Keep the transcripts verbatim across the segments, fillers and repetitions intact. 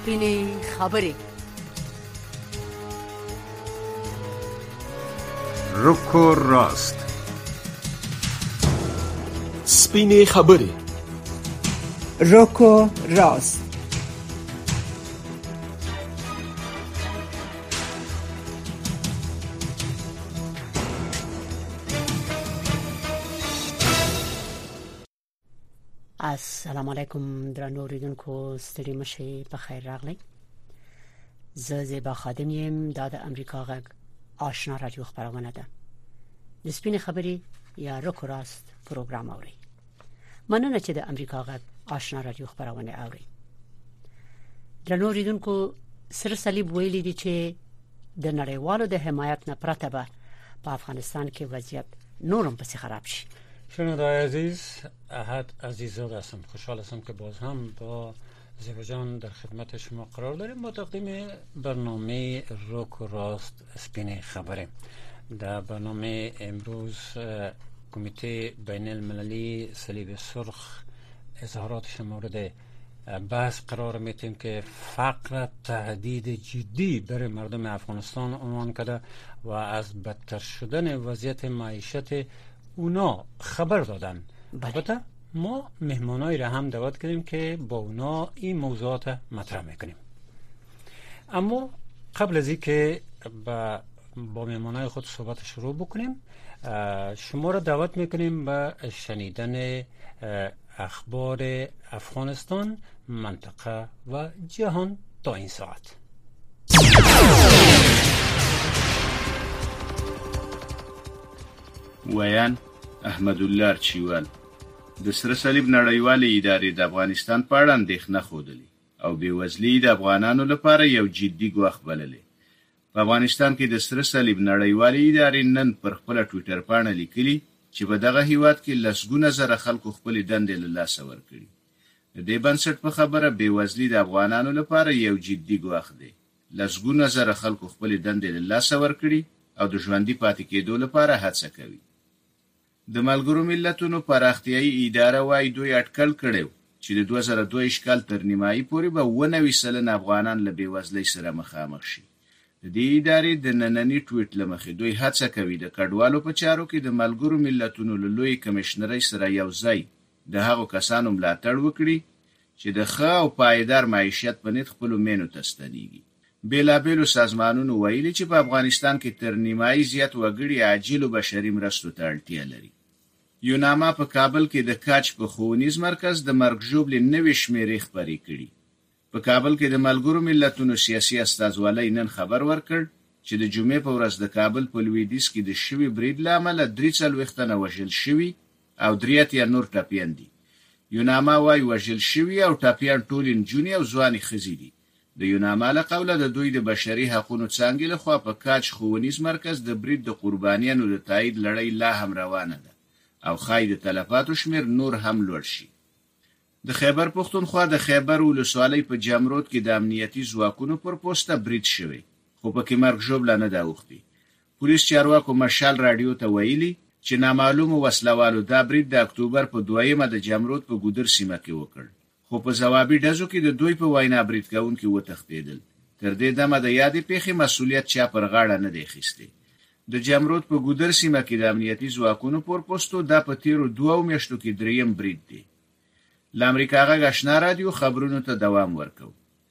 سپینې خبرې. رکو راست. سپینې خبرې. رکو راست. السلام علیکم درنو اوریدونکو، ستړي مشئ، په خیر راغلی. زه زیبا خادم یم. دا د امریکا غږ آشنا رادیو خبرونه ده. د سپینې خبرې یا رکو راست پروګرام اوري. مننه چې د امریکا غږ آشنا رادیو خبرونه اوري. درنو اوریدونکو، سره صلیب ویلي دي چې د نړیوالو د حمایت نه پرته به په افغانستان کې وضعیت نورم پسې خراب شي. شنونده‌های عزیز، احد عزیزاد هستم. خوشحال هستم که باز هم با زیبا جان در خدمت شما قرار داریم با تقدیم برنامه رک و راست سپینې خبره. در برنامه امروز کمیته بین المللی صلیب سرخ اظهاراتش مورد بحث قرار میتیم که فقر تهدید جدی برای مردم افغانستان عنوان کرده و از بدتر شدن وضعیت معیشت اونا خبر دادن. البته ما مهمانایی را هم دعوت کردیم که با اونا این موضوعات مطرح میکنیم. اما قبل از اینکه با با مهمانای خود صحبت شروع بکنیم، شما را دعوت میکنیم به شنیدن اخبار افغانستان، منطقه و جهان تا این ساعت. ویان احمد الله چیوال د سره صلیب نړیوالې ادارې د افغانستان په اړه اندېښنه ښودلې او بېوزلي د افغانانو لپاره یو جدي ګواښ بللې. په افغانستان کې د سره صلیب نړیوالې ادارې نن پر خپله ټویټر پاڼه لیکلي چې په دغه هیواد کې لسګونه زره خلکو خپلې دندې له لاسه ورکړي. د دې بنسټ په خبره بېوزلي د افغانانو لپاره یو جدي ګواښ دی. لسګونه زره خلکو خپلې دندې له لاسه ورکړي او د ژوندي پاتې کېدو لپاره هڅه کوي. د ملګرو ملتونو پراختیایي اداره وايي دوی اټکل کړی چې د دوه زره دوه کال تر نیمایي پورې به اووه نوي سلنه افغانان له بېوزلۍ سره مخامخ شي. د دې ادارې د ننني ټویټ له مخې دوی هڅه کوي د کډوالو په چارو کې د ملګرو ملتونو له لوی کمشنرۍ سره یو ځای د هغو کسانو ملاتړ وکړي چې د ښه او پایدار معیشت په نیت خپلو مینو ته ستنېږي. بېلابېلو سازمانونو ویلي چې په افغانستان کې تر نیمایي زیات وګړي عاجلو بشري مرستو ته اړتیا لري. یوناما په کابل کې د کاچ په ښوونیز مرکز د مرګ ژوبلې نوې شمیرې خپرې کړي. په کابل کې د ملګرو ملتونو سیاسي استازوالی نن خبر ورکړ چې د جمعې په ورځ د کابل په لویدیځ کې د شوي برید له امله درې څلوېښت تنه وژل شوي او درې اتیا نور ټپیان دي. یوناما وایي وژل شوي او ټپیان ټول نجونې او ځوانې ښځې دي. د یوناما له قوله د دوی د بشري حقونو څانګې لخوا په کاچ ښوونیز مرکز د برید د قربانیانو د تایید لړۍ لا هم روانه ده او ښایي د تلفاتو شمېر نور هم لوړ شي. د خیبر پښتونخوا د خیبر ولسوالۍ په جمرود کې د امنیتي ځواکونو پر پوسته برید شوی، خو پکې مرګ ژوبله نه ده اوښتې. پولیس چارواکو مشال راډیو ته ویلي چې نامعلومو وسلوالو دا برید د اکتوبر په دویمه د جمرود په ګودر سیمه کې وکړ، خو په ځوابي ډزو کې د دوی په وینا برید کوونکي وتښتېدل. تر دې دمه د یادې پیښې مسؤلیت چا پر غاړه نه دی اخیستی. د جمرود په ګودر سیمه کې د امنیتي ځواکونو پورپوستو دا په تیرو دوو میاشتو کې دریم برید دی. له امریکا غږ آشنا رادیو خبرونو ته دوام ورکو.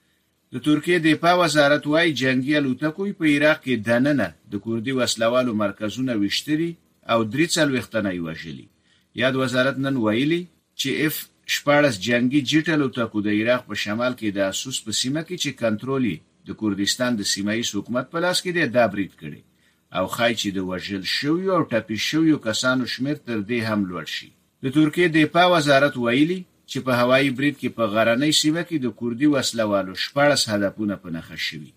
د ترکیې دفاع وزارت وایي جنګي الوتکو په عراق کې دننه د کوردي وسلوالو مرکزونه ویشتلي او درې څلوېښت تنه یې وژلي. یاد وزارت نن ویلي چې اف شپاړس جنګي جیټ الوتکو د عراق په شمال کې د اسوس په سیمه کې چې کنټرول د کوردستان د سیمه ییز حکومت په لاس کې دی دا برید کړی او ښایي چې د وژل شویو او ټپي شویو کسانو شمېر تر دې هم لوړ شي. د ترکیې دفاع وزارت ویلي چې په هوایي برید کې په غرنۍ سیمه کې د کوردي وسلوالو شپاړس هدفونه په نښه شوي.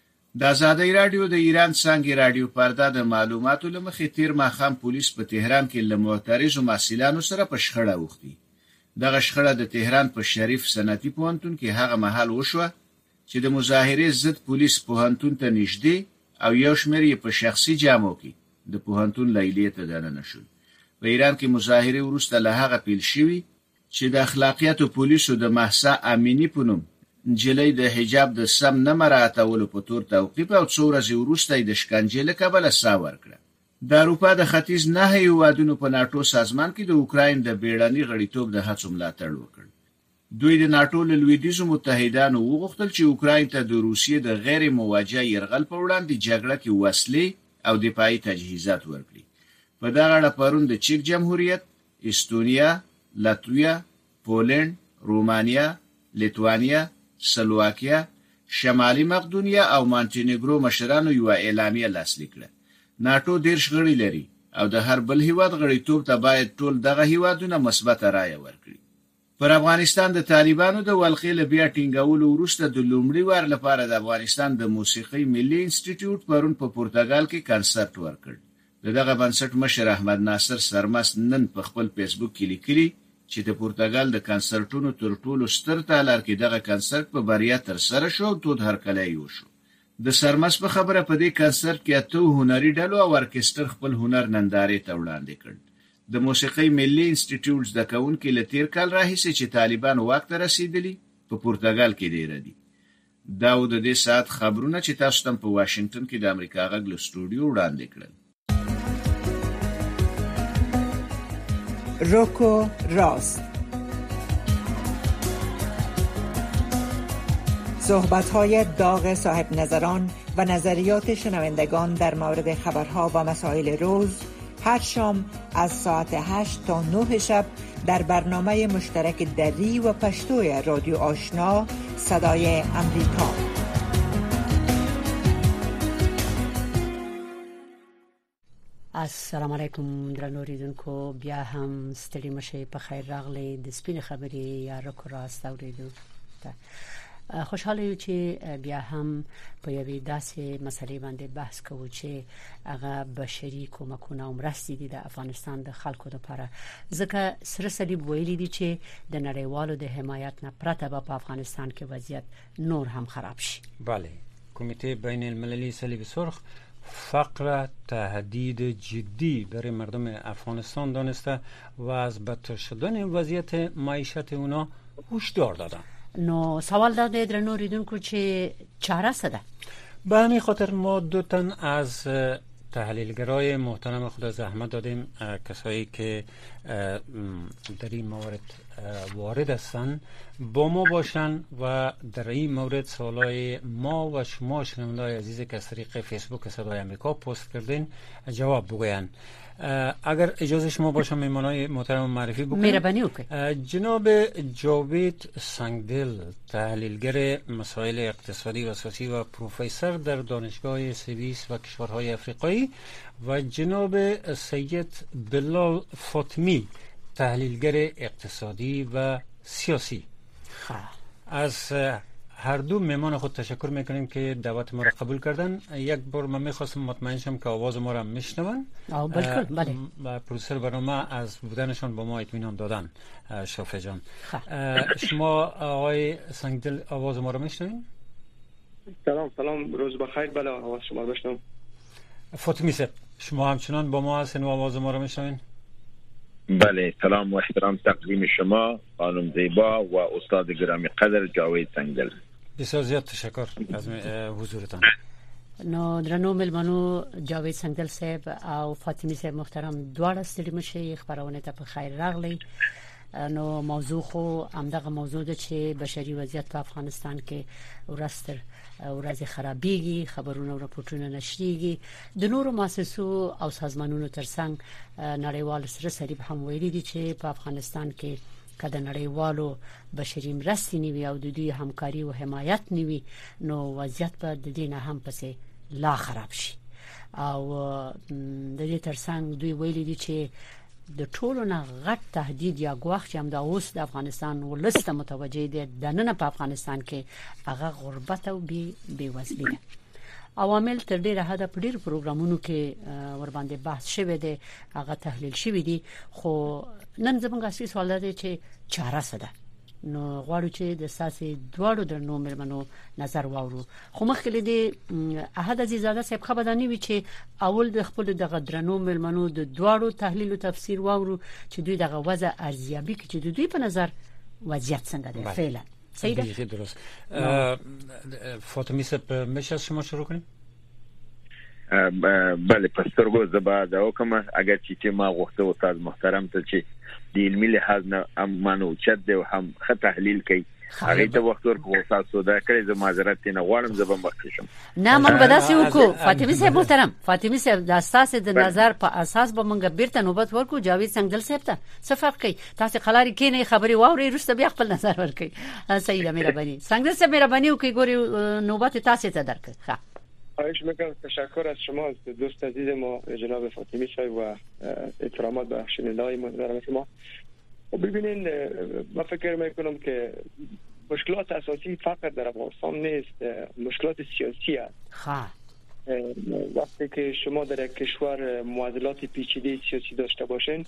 د ازادۍ راډیو د ایران څانګې راډیو پرده د معلوماتو له مخې تیر ماښام پولیس په تهران کې له معترضو محصلانو سره په شخړه اوښتي. دغه شخړه د تهران په شریف صنعتي پوهنتون کې هغه مهال وشوه چې د مظاهرې ضد پولیس پوهنتون ته نږدې او یو شمېر یې په شخصي جامو کې د پوهنتون لیلیې ته دننه شول. په ایران کې مظاهرې وروسته له هغه پیل شوي چې د اخلاقیاتو پولیسو د مهسا امینی په نوم نجلۍ د حجاب د سم نه مراعاتولو په تور توقیف او څو ورځې وروسته د شکنجې له کبله ساه ورکړه. د اروپا د ختیځ نه هیوادونو په ناټو سازمان کې د اوکراین د بیړني غړیتوب د هڅو ملاتړ وکړ. دوی د ناټو له لویدیځو متحدانو وغوښتل چې اوکراین ته د روسیې د غیر مواجه یرغل په وړاندې جګړه کې وسلې او دفاعي تجهیزات ورکړي. په دغه اړه پرون د چیک جمهوریت، استونیا، لاتویا، پولند، رومانیا، لیتوانیا، سلواکیا، شمالي مقدونیا او مانټینیګرو مشرانو یو اعلامیه لاسلیک کړه. ناټو دیرش غړي لري او د هر بل هیواد غړیتوب ته باید ټول دغه هیوادونه مثبت رایه ورکړي. پر افغانستان د طالبانو د ولخې له بیا ټینګولو وروسته د لومړي وار لپاره د افغانستان د موسیقي ملي انسټیټیوټ پرون په پرتګال کې کنسرت ورکړ. دغه بنسټ مشر احمد ناصر سرمست نن په خپل فیسبوک کې لیکلي چې د پرتګال د کنسرتونو تر ټولو ستر تالار کې دغه کنسرت په بریا تر سره شو او تود هرکلی وشو. د سرمست په خبره په دې کنسرت کې اته هنري ډلو او ارکستر خپل هنر نندارې ته وړاندې کړ. د موسیقي ملي انسټیټیوټ د کاونکي له تیر کال راهیسې چې طالبان واک ته رسیدلی په پرتګال کې دی ردی. دا و د دې ساعت خبرونه چې تاسو ته په واشنگټن کې د امریکا غږ له سټوډیو وړاندې کړل. روکو راست، صحبت‌های داغ صاحب نظران و نظریات شنوندگان در مورد خبرها و مسائل روز هر شام از ساعت هشت تا نه شب در برنامه مشترک دری و پشتوی رادیو آشنا صدای امریکا. السلام علیکم درنو اوریدونکو، بیا هم ستړي مشه، په خیر راغلی د سپین خبرې یا رکو راست اوریدو. خوشحاله یو چې بیا هم په یوې داسې مسلې باندې بحث کوو چې هغه بشري کومکونه او مرستې دي د افغانستان د خلکو لپاره، ځکه سره صلیب ویلي دي چې د نړیوالو د حمایت نه پرته به په افغانستان کې وضعیت نور هم خراب شي. بله، کمیته بین المللی صلیب سرخ فقر تهدید جدی برای مردم افغانستان دانسته و از بدتر شدن وضعیت معیشت اونا هشدار دادن. نو سوال داده درنو اوریدونکو چې چاره څه ده؟ به همین خاطر ما دو تن از تحلیلگرای محترم خدا زحمت دادیم، کسایی که در این مورد وارد هستن با ما باشن و در این مورد سوالای ما و شما شنونده‌های عزیز که از طریق فیسبوک صدای امریکا پست کردین جواب بگوین. اگر اجازه شما باشه میمانای محترم معرفی بکنم. مهربانی وکړئ. جناب جاوید سنگدل، تحلیلگر مسائل اقتصادی و سیاسی و پروفسور در دانشگاه سوئیس و کشورهای افریقایی، و جناب سید بلال فاطمی، تحلیلگر اقتصادی و سیاسی. از هر دو مهمان خود تشکر میکنیم که دعوت ما را قبول کردن. یک بار من میخواستم مطمئن شم که آواز ما را میشنون. بله بله. و پروفسور برنامه از بودنشان با ما اطمینان دادن. شافع جان، شما آقای سنگدل آواز ما را میشنوین؟ سلام سلام، روز بخیر. بله آواز شما را میشنوم. فاطمی صاحب، شما همچنان با ما هستین و آواز ما را میشنوین؟ بله، سلام و احترام تقدیم شما خانم زیبا و استاد گرامی قدر جاوید سنگدل. بسیار زیاد تشکر از حضورتان. نو درنو ملمنو جاوید سنگدل صاحب او فاطمی صاحب محترم، دواړه ستړي مشه، خبرونه ته په خیر راغلی. نو موضوع خو همدغه موضوع ده چې بشري وضعیت په افغانستان کې ورستر ورځ خرابېږي، خبرونه او راپورټونه نشریږي. د نورو مؤسسو او سازمانونو ترڅنګ نړیوال سره صلیب هم ویلي دي چې په افغانستان کې کله نړیوالو بشري مرستې نیوي او د دوی همکاري او حمایت نیوي، نو وضعیت په د دې نه هم پسې لا خراب شي. او د دې ترڅنګ دوی ویلي دي چې د ټولو نه غټ تهدید یا ګواښ چې هم د اوس د افغانستان ولسته متوجه دي د نن په افغانستان کې هغه غربت او بي بيوزلي ده. عوامل تر ډیره حد په ډیر پروګرامونو کې ور باندې بحث شوی دی، هغه تحلیل شوی دی، خو نن زموږ اصلي سوال دی چې چاره څه ده. نو غواړو چې د ساسي دواړو درنو مېرمنو نظر واورو. خو مخکې دې احد عزیزاده صاحب خبردانی وی چې اول د خپل دغه درنو مېرمنو د دواړو تحلیل او تفسیر واورو چې دوی دغه وضع ارزیابي کوي چې دوی په نظر وضعیت څنګه دی فعلا. صحیح درست. فاطمی صاحب میشه از شما شروع کنیم؟ بله پسترګو زبا دا وکم اگر چې ما غوښته استاد محترم ته چې د علمي لحاظ نه مانو چد او هم خ تحلیل کوي هغه ته وخت ورکو استاد سودا کړی زه معذرت نه غواړم زه به مخکشم. نه موږ به داسې وکړو فاطمه صاحب محترم، فاطمه صاحب د اساس د نظر په اساس به موږ بیرته نوبت ورکو جاوید سنگدل صاحب ته څه فرق کوي تاسو خلاري کې نه خبري واوري رسته بیا خپل نظر ورکړي. صحیح ده مهرباني سنگدل صاحب مهرباني وکړئ ګوري نوبت تاسو ته درکړه. ها خواهش میکنم. تشکر از شما دوست عزیز ما جناب فاطمی صاحب و احترامات به شنونده‌های محترم شما. ببینین من فکر میکنم که مشکلات اساسی فقط در افغانستان نیست، مشکلات سیاسی است. ها وقتی که شما در یک کشور معادلات پیچیده سیاسی داشته باشین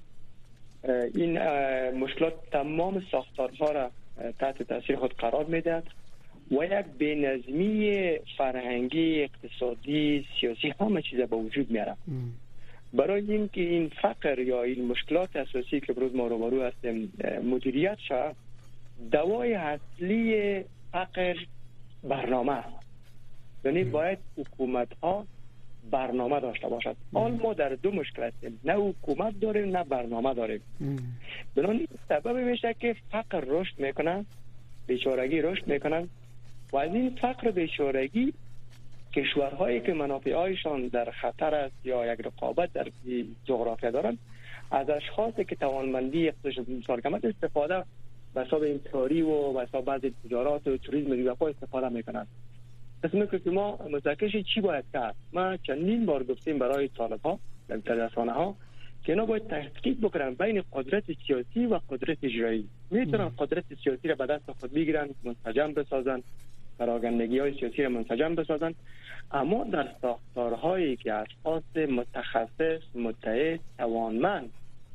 این مشکلات تمام ساختارها را تحت تاثیر خود قرار میدهد و یک بی‌نظمی فرهنگی، اقتصادی، سیاسی همه چیز به وجود میاره. برای اینکه این فقر یا این مشکلات اساسی که بروز ما روبرو هستیم مدیریت شود، دوای اصلی فقر برنامه است. یعنی باید حکومت ها برنامه داشته باشد. حال ما در دو مشکل هستیم، نه حکومت داریم نه برنامه داریم. بنابراین سبب میشه که فقر رشد میکنن، بیچارگی رشد میکنن و از این فقر بیچارگی کشورهایی که منافعهایشان در خطر است یا یک رقابت در جغرافیا دارند از اشخاصی که توانمندی اقتصادی مثال کمت استفاده به حساب امتحاری و به حساب بعض تجارات و توریسم دیگه استفاده میکنند. اسم که ما متوجه چی باید کرد؟ ما چندین بار گفتیم برای طالب‌ها در رسانه ها که اینا باید تحقیق بکنن بین قدرت سیاسی و قدرت اجرایی. میتونن قدرت سیاسی را به دست خود بگیرن، منسجم بسازن، پراگندگی‌های سیاسی را منسجم بسازن، اما در ساختارهایی که اشخاص متخصص، متعهد، توانمند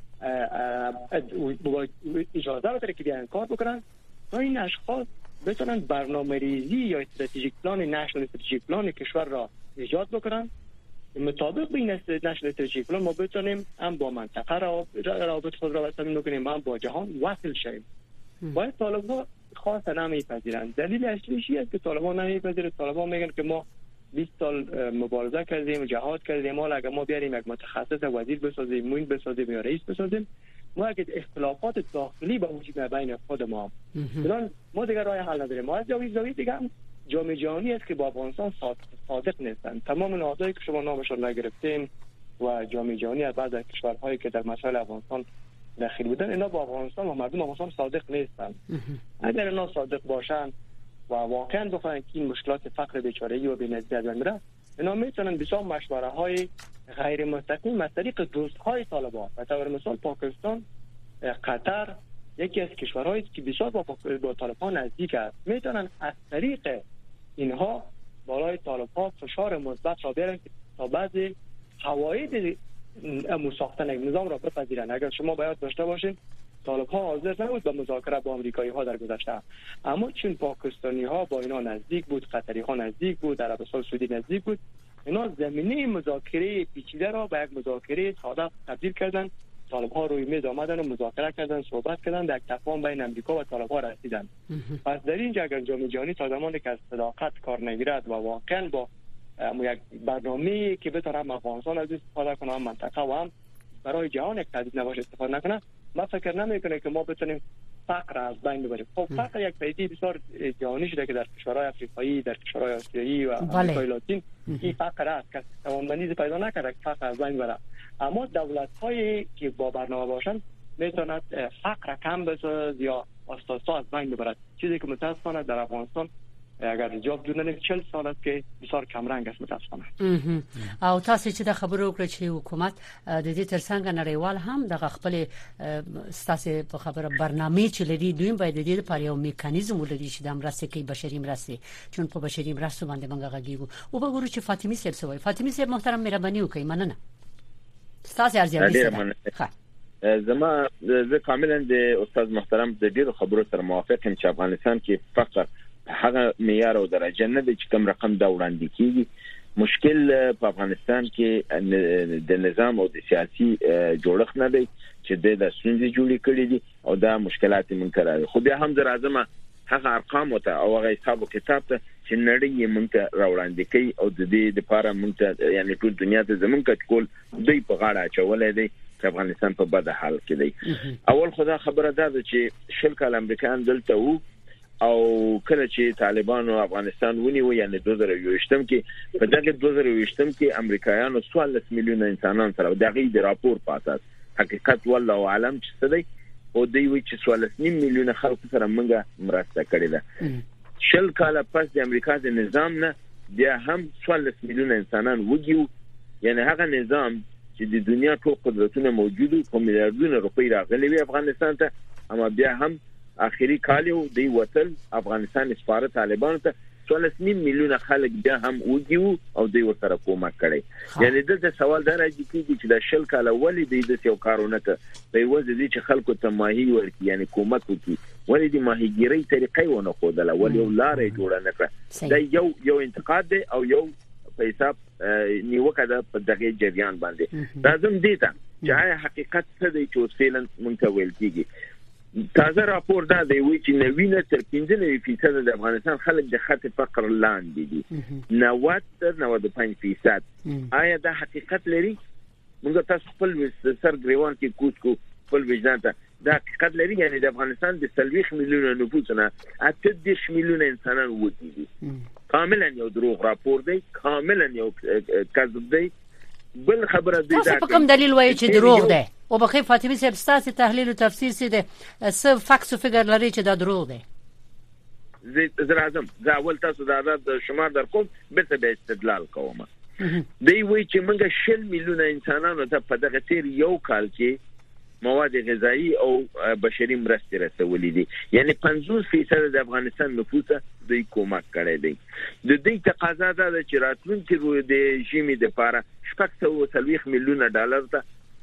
اجازه بده که بیان کار بکنن تا این اشخاص بتونن برنامه‌ریزی یا استراتژیک پلان نشنال استراتژیک پلان کشور را ایجاد بکنن. مطابق به این نشنال استراتژیک پلان ما بتونیم هم با منطقه را رابط خود را وصل کنیم، هم با جهان وصل شیم. باید طالب‌ها خاص نمیپذیرند. دلیل اصلیش است که طالب‌ها نمیپذیرند. طالب‌ها میگن که ما بیست سال مبارزه کردیم، جهاد کردیم، حالا اگه ما بیاریم یک متخصص وزیر بسازیم، موین بسازیم یا رئیس بسازیم، ما اگه اختلافات داخلی به وجود بین خود ما هم ما دیگه راه حل نداریم. ما از جاوید زاوید دیگه هم جامعه جهانی است که با افغانستان صادق نیستند. تمام نهادهایی که شما نامشون نگرفتین و جامعه جهانی از بعض کشورهایی که در مسائل افغانستان داخل بودن اینا با افغانستان و مردم افغانستان صادق نیستند. اگر اینا صادق باشن و واقعا بخواهند که این مشکلات فقر بیچارگی و بی‌نظمی از بین بره، اینا میتونن بسیار مشوره های غیر مستقیم از طریق دوست های طالبان و طور مثال پاکستان، قطر یکی از کشورهایی است که بسیار با, با طالبان نزدیک است، میتونن از طریق اینها بالای طالبان فشار مثبت را بیارن تا بعضی فواید ساختن یک نظام را بپذیرن. اگر شما باید داشته باشین طالب‌ها حاضر نبود به مذاکره با آمریکایی‌ها در گذشته، اما چون پاکستانی‌ها با اینا نزدیک بود، قطری‌ها نزدیک بود، عربستان سعودی نزدیک بود، اینا زمینه مذاکره پیچیده را به یک مذاکره ساده تبدیل کردن. طالب‌ها روی میز آمدن و مذاکره کردن، صحبت کردن، در یک تفاهم بین آمریکا و طالب‌ها رسیدن. پس در اینجا اگر جامعه جهانی تا زمانی که از صداقت کار نگیرد و واقعا با یک برنامه‌ای که بتونه هم افغانستان از استفاده کنه، هم منطقه و هم برای جهان یک تهدید نباشه استفاده نکنه، ما فکر نمیکنه که ما بتونیم فقر از بین ببریم. خب فقر یک پدیده بسیار جهانی شده که در کشورهای افریقایی، در کشورهای آسیایی و آمریکای لاتین این فقر است که توانمندی پیدا نکرده که فقر از بین بره. اما دولت‌هایی که با برنامه باشن میتونند فقر کم بسازد یا آستاسا از بین ببرد، چیزی که متاسفانه در افغانستان اگر جواب دونه چهل سال است که بسیار کم رنگ است متاسفانه. او تاسو چې د خبرو وکړه چې حکومت د دې ترڅنګ نړیوال هم د خپل ستاسو په خبره برنامه چې لري دوی باید د دې لپاره یو میکانیزم ولري چې د مرستې کې بشري مرستې چون په بشري مرستو باندې موږ غږیږو. او به ګورو چې فاطمه صاحب سوي فاطمه صاحب محترم مهرباني وکړئ مننه ستاسو ارزیابي ښه. زما زه کاملا د استاد محترم د ډیرو خبرو سره موافق یم چې افغانستان کې فقر هغه معیار او درجه نه د کوم رقم دا وړاندې کیږي. مشکل په افغانستان کې د نظام او د سیاسي جوړښت نه دی چې د ستونزې جوړې کړې دي او دا مشکلات منکرای. خو بیا هم زه راځم هغه ارقام ته او هغه حساب کتاب ته چې نړۍ یې مونږ ته راوړاندې کوي او د دې لپاره مونږ ته یعنی ټول دنیا ته زمونږ کټکول دوی په غاړه اچولې دی چې افغانستان په بد حال کې دی. اول خدا خبره ده چې شل کال امریکایان دلته وو او کله چې طالبانو افغانستان ونیو یعنی دوه زره یوویشتم کې په دغه دوه زره یوویشتم کې امریکایانو څوارلس میلیونه انسانان سره دغه د راپور په اساس حقیقت والله عالم چې څه دی او دوی وی چې څوارلس میلیونه خلک سره موږ مرسته کړې ده. شل کال پس د امریکا د نظام نه بیا هم څوارلس میلیونه انسانان وګیو یعنی هغه نظام چې د دنیا ټول قدرتونه موجودو په میلیارډونو روپۍ راغلي وي افغانستان ته اما بیا هم اخیری کال یو دی وصل افغانستان سپاره طالبان ته څوارلس میلیونه خلک بیا هم وګیو او دوی ورسره کومک کړي. یعنی دغه سوال دا راځي چې د شل کال اولی د یو کارونه ته په وځي چې خلکو ته ماهی ورکړي یعنی کومک وکړي ولې د ماهیګیري طریقې ونه خودله ولې یو لارې جوړه نه کړه. دا یو یو انتقاد دی او یو په حساب نیوکه ده په دغه جریان باندې. لازم دي ته چې حقیقت څه دی چې فعلا مونږ ته ویل کیږي. تازه راپور دا دی وی چې نوینه تر پنځه نوي فیصد د افغانستان خلک د خط فقر لاندې دي نود تر نود و پنځه فیصد. آیا دا حقیقت لري؟ موږ تاسو خپل سر ګریوان کې کوڅ کو خپل وجدان ته دا حقیقت لري یعنی د افغانستان د سلويخ میلیونه نفوس نه اته دېرش میلیونه انسانان وږي دي. کاملا یو دروغ راپور دی کاملا یو کذب دی. بل خبره دی تاسو په کوم دلیل وایي چې دروغ دی او بخیر فاطمه صاحب ستاسو تحلیل او تفسیر څه دی څه فاکس او فګر لري چې دا دروغ دی؟ زه راځم زه اول تاسو دا د شمار در کوم بیرته به استدلال کوم. دی وایي چې موږ شل میلیونه انسانانو ته په دغه تیر یو کال کې مواد غذایی او بشري مرستې رسولې دي یعنی پنځوس فیصد د افغانستان نفوس دوی کومک کړی دی. د دې تقاضا ده چې راتلونکي روی د ژمي د لپاره شپږ سوه څلوېښت میلیونه ډالر ته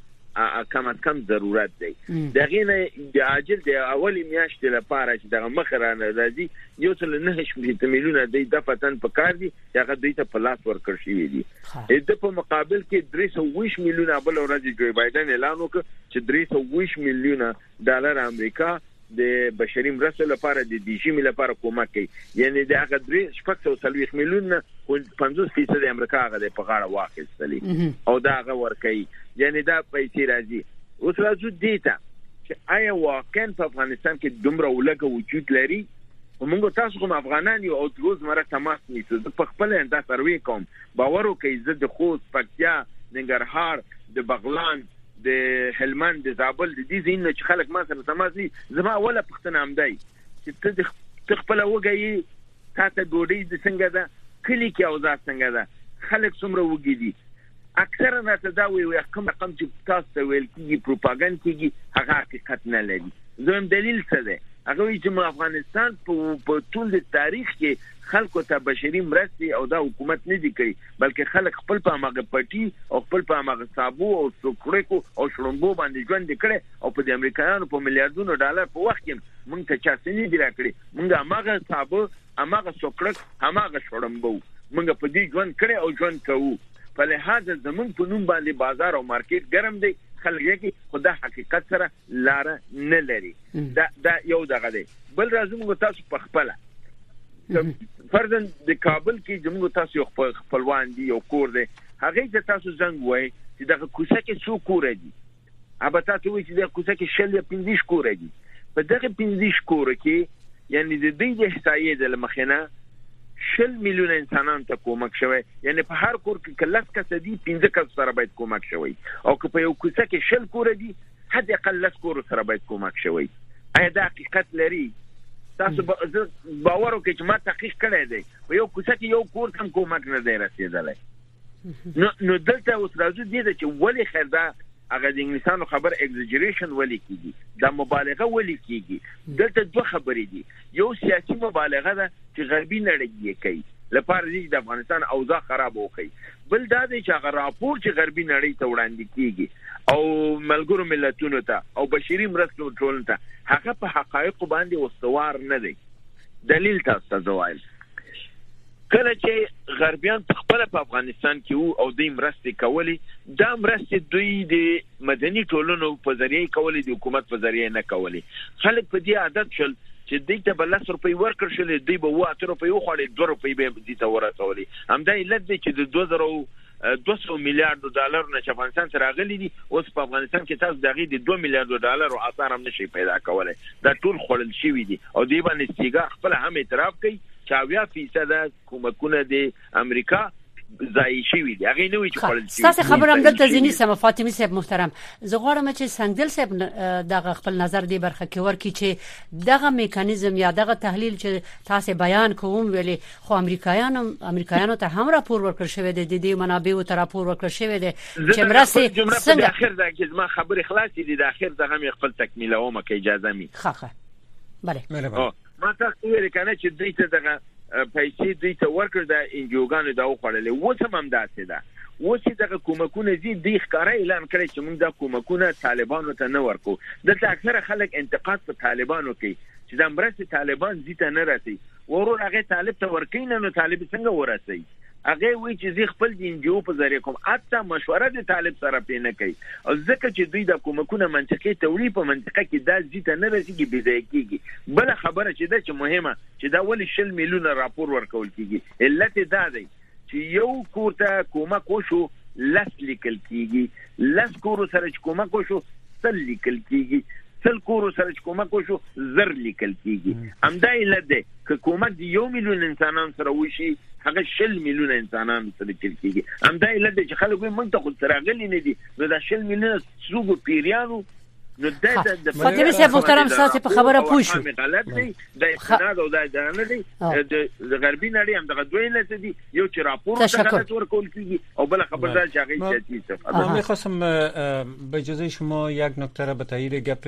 کم از کم ضرورت دی. دغه نه د عاجل د اولی میاشتې لپاره چې دغه مخرانه راځي یو څل نه شمېر میلیونه د دفتن په کار دي هغه دوی ته پلاس ورکړ شي دي. د په مقابل کې درې سوه او اووه میلیونه بل ورځ جو بایدن اعلان وکړ چې درې سوه او اووه میلیونه ډالر امریکا د بشري مرستو لپاره د دیجیمي لپاره کومک کوي یعنی د هغه درې شپږ سوه څلوېښت میلیونه پنځوس فیصد امریکا هغه په غاړه واخیستلې او دا هغه ورکوي یعنی دا پیسې راځي. اوس راځو دې ته چې آیا واقعا په افغانستان کې دومره ولګه وجود لري؟ موږ تاسو کوم افغانان یو او روز مره تماس نیسو په خپل انده سروي کوم باور وکړئ زه د خوست پکتیا ننګرهار د بغلان د هلمند د زابل د دې ځینې چې خلک ما سره تماس ني زما اوله پښتنه امدای چې ته خپل وګي تاسو ډوډۍ د څنګه ده کلی کې اوزار څنګه ده خلک څومره وګي دي اکثره نه تداوي وي کوم رقم چې تاسو ته ویل کیږي پروپاګاندا کیږي هغه حقیقت نه لري. زم دلیل څه ده؟ هغه چې افغانستان په ټول د تاریخ کې خلکو ته بشري مرستې او دا حکومت نه دی کوي بلکې خلک خپل په ماغه پټي او خپل په ماغه صابو او سوکړکو او شړمبو باندې ژوند کړي او په د امریکایانو په میلیارډونو ډالر په وخت کې مونږ ته چا سنې دی راکړي مونږه ماغه صابو ماغه سوکړک ماغه شړمبو مونږ په دې ژوند کړي او ژوند کوو په لحاظ زمون په نوم باندې بازار او مارکیټ ګرم دی خلک یې خدا حقیقت سره لار نه لري. دا دا یو دغه دی. بل راځم تاسو په خپل فرضاً د کابل کې زموږ تاسو یو خپلوان دي یو کور دی هغه ته تاسو زنګ وای چې دغه کوڅه کې څو کور دي ابا تاسو وایي چې د کوڅه کې شل یا پنځه کور دي په دغه پنځه کور کې یعنی د دې د احصایې د مخینه شل میلیونه انسانان ته کومک شوی یعنی په هر کور کې کلس کس دي پنځه کس سره باید کومک شوی او که په یو کوڅه کې شل کور دي حد اقل لس کور سره باید کومک شوی. آیا دا حقیقت لري؟ تاسو باور وکړئ چې ما تحقیق کړی دی په یو کوڅه کې یو کور هم کومک نه دی رسیدلی. نو نو دلته اوس راځو دې ته چې ولې خیر دا هغه د انګلیسانو خبر اگزاجریشن ولې کیږي دا مبالغه ولې کیږي؟ دلته دوه خبرې دي. یو سیاسي مبالغه ده چې غربي نړۍ یې کوي لپاره چې د افغانستان اوضاع خراب وکړي. بل دا دی چې هغه راپور چې غربي نړۍ ته وړاندې کیږي او ملګرو ملتونو ته او بشري مرستو ټولنې ته هغه په حقایقو باندې واستوار نه دی. دلیل تاسو ته وایم کله چې غربیان په خپل په افغانستان کې وو او د مرستې کولې دا مرستې دوی د مدني ټولنو په ذریعہ کولې د حکومت په ذریعہ نه کولې. خلک په دې عادت شول چې دوی ته به لس روپۍ ورکړل شول دوی به اوه اته روپۍ وخوړې دوه روپۍ به دوی ته ورسولې. همدا علت دی چې د دوه زره دوه سوه میلیارډ ډالر نه چې افغانستان سره راغلي دي اوس په افغانستان کې تاسو دغه د دوه میلیارډ ډالر اثر هم نشي پیدا کولای. دا ټول خړل شوی دي او دی باندې سیګا خپل هم اعتراف کوي چې اویا فیصد کومکونه د امریکا ځای شوی دی هغه نه وی چې خړل شوی. تاسو خبرم دلته زینی سم فاطمه صاحب محترم زه غواړم چې سنگدل صاحب دغه خپل نظر دی برخه کې ورکی چې دغه میکانیزم یا دغه تحلیل چې تاسو بیان کوم ویلي خو امریکایانو امریکایانو ته هم راپور ورکړ شوی دی د دې منابعو ته راپور ورکړ شوی دی چې مرسته څنګه اخر دا چې ما خبر خلاص دي د اخر دغه مې خپل تکمیله اومه کې اجازه می ښه ښه بله ما تاسو ویل کنه چې دوی ته دغه پیسې دوی ته ورکړ د انجوګانو دا وخړلې و هم داسې ده اوس دغه کومکونه زی د ښکارا اعلان کړی چې موږ د کومکونه طالبانو ته نه ورکو. دلته اکثره خلک انتقاد په طالبانو کوي چې د مرسته طالبان زی ته نه راسي ورور هغه طالب ته ورکین نو طالب څنګه ورسي هغه وی چې زی خپل انجیو په ذریعہ کوم اته مشوره د طالب سره پینه کوي او ځکه چې دوی د کومکونه منطقي توري په منطقه کې دا زی ته نه راسيږي بيځای کیږي. بل خبره چې دا چې مهمه چې دا ولې شل میلیونه راپور ورکول کیږي علت دا دی چې یو کورته کومک وشو لس لیکل کیږي لس کور سره چې کومک وشو سل لیکل کیږي سل کور سره چې کومک وشو زر لیکل کیږي. همدا علت دی چې کومک دی یو میلیون انسانان سره وشي هغه شل میلیون انسانان سره لیکل کیږي. همدا علت دی چې خلک وایي موږ ته خو ترغلي نه دي نو دا شل میلیون څوګو پیریانو نو دا د فاطمه صاحب محترم تاسو په خبره پوه شو غلط دی د استناد او د نه دی د غربي نړۍ هم دغه دوی نه دي یو چې راپور غلط ورکول کیږي او بل خبردار چې هغه چاته استفاده. من می‌خواستم به اجازه شما یک نکته را به تایید گپ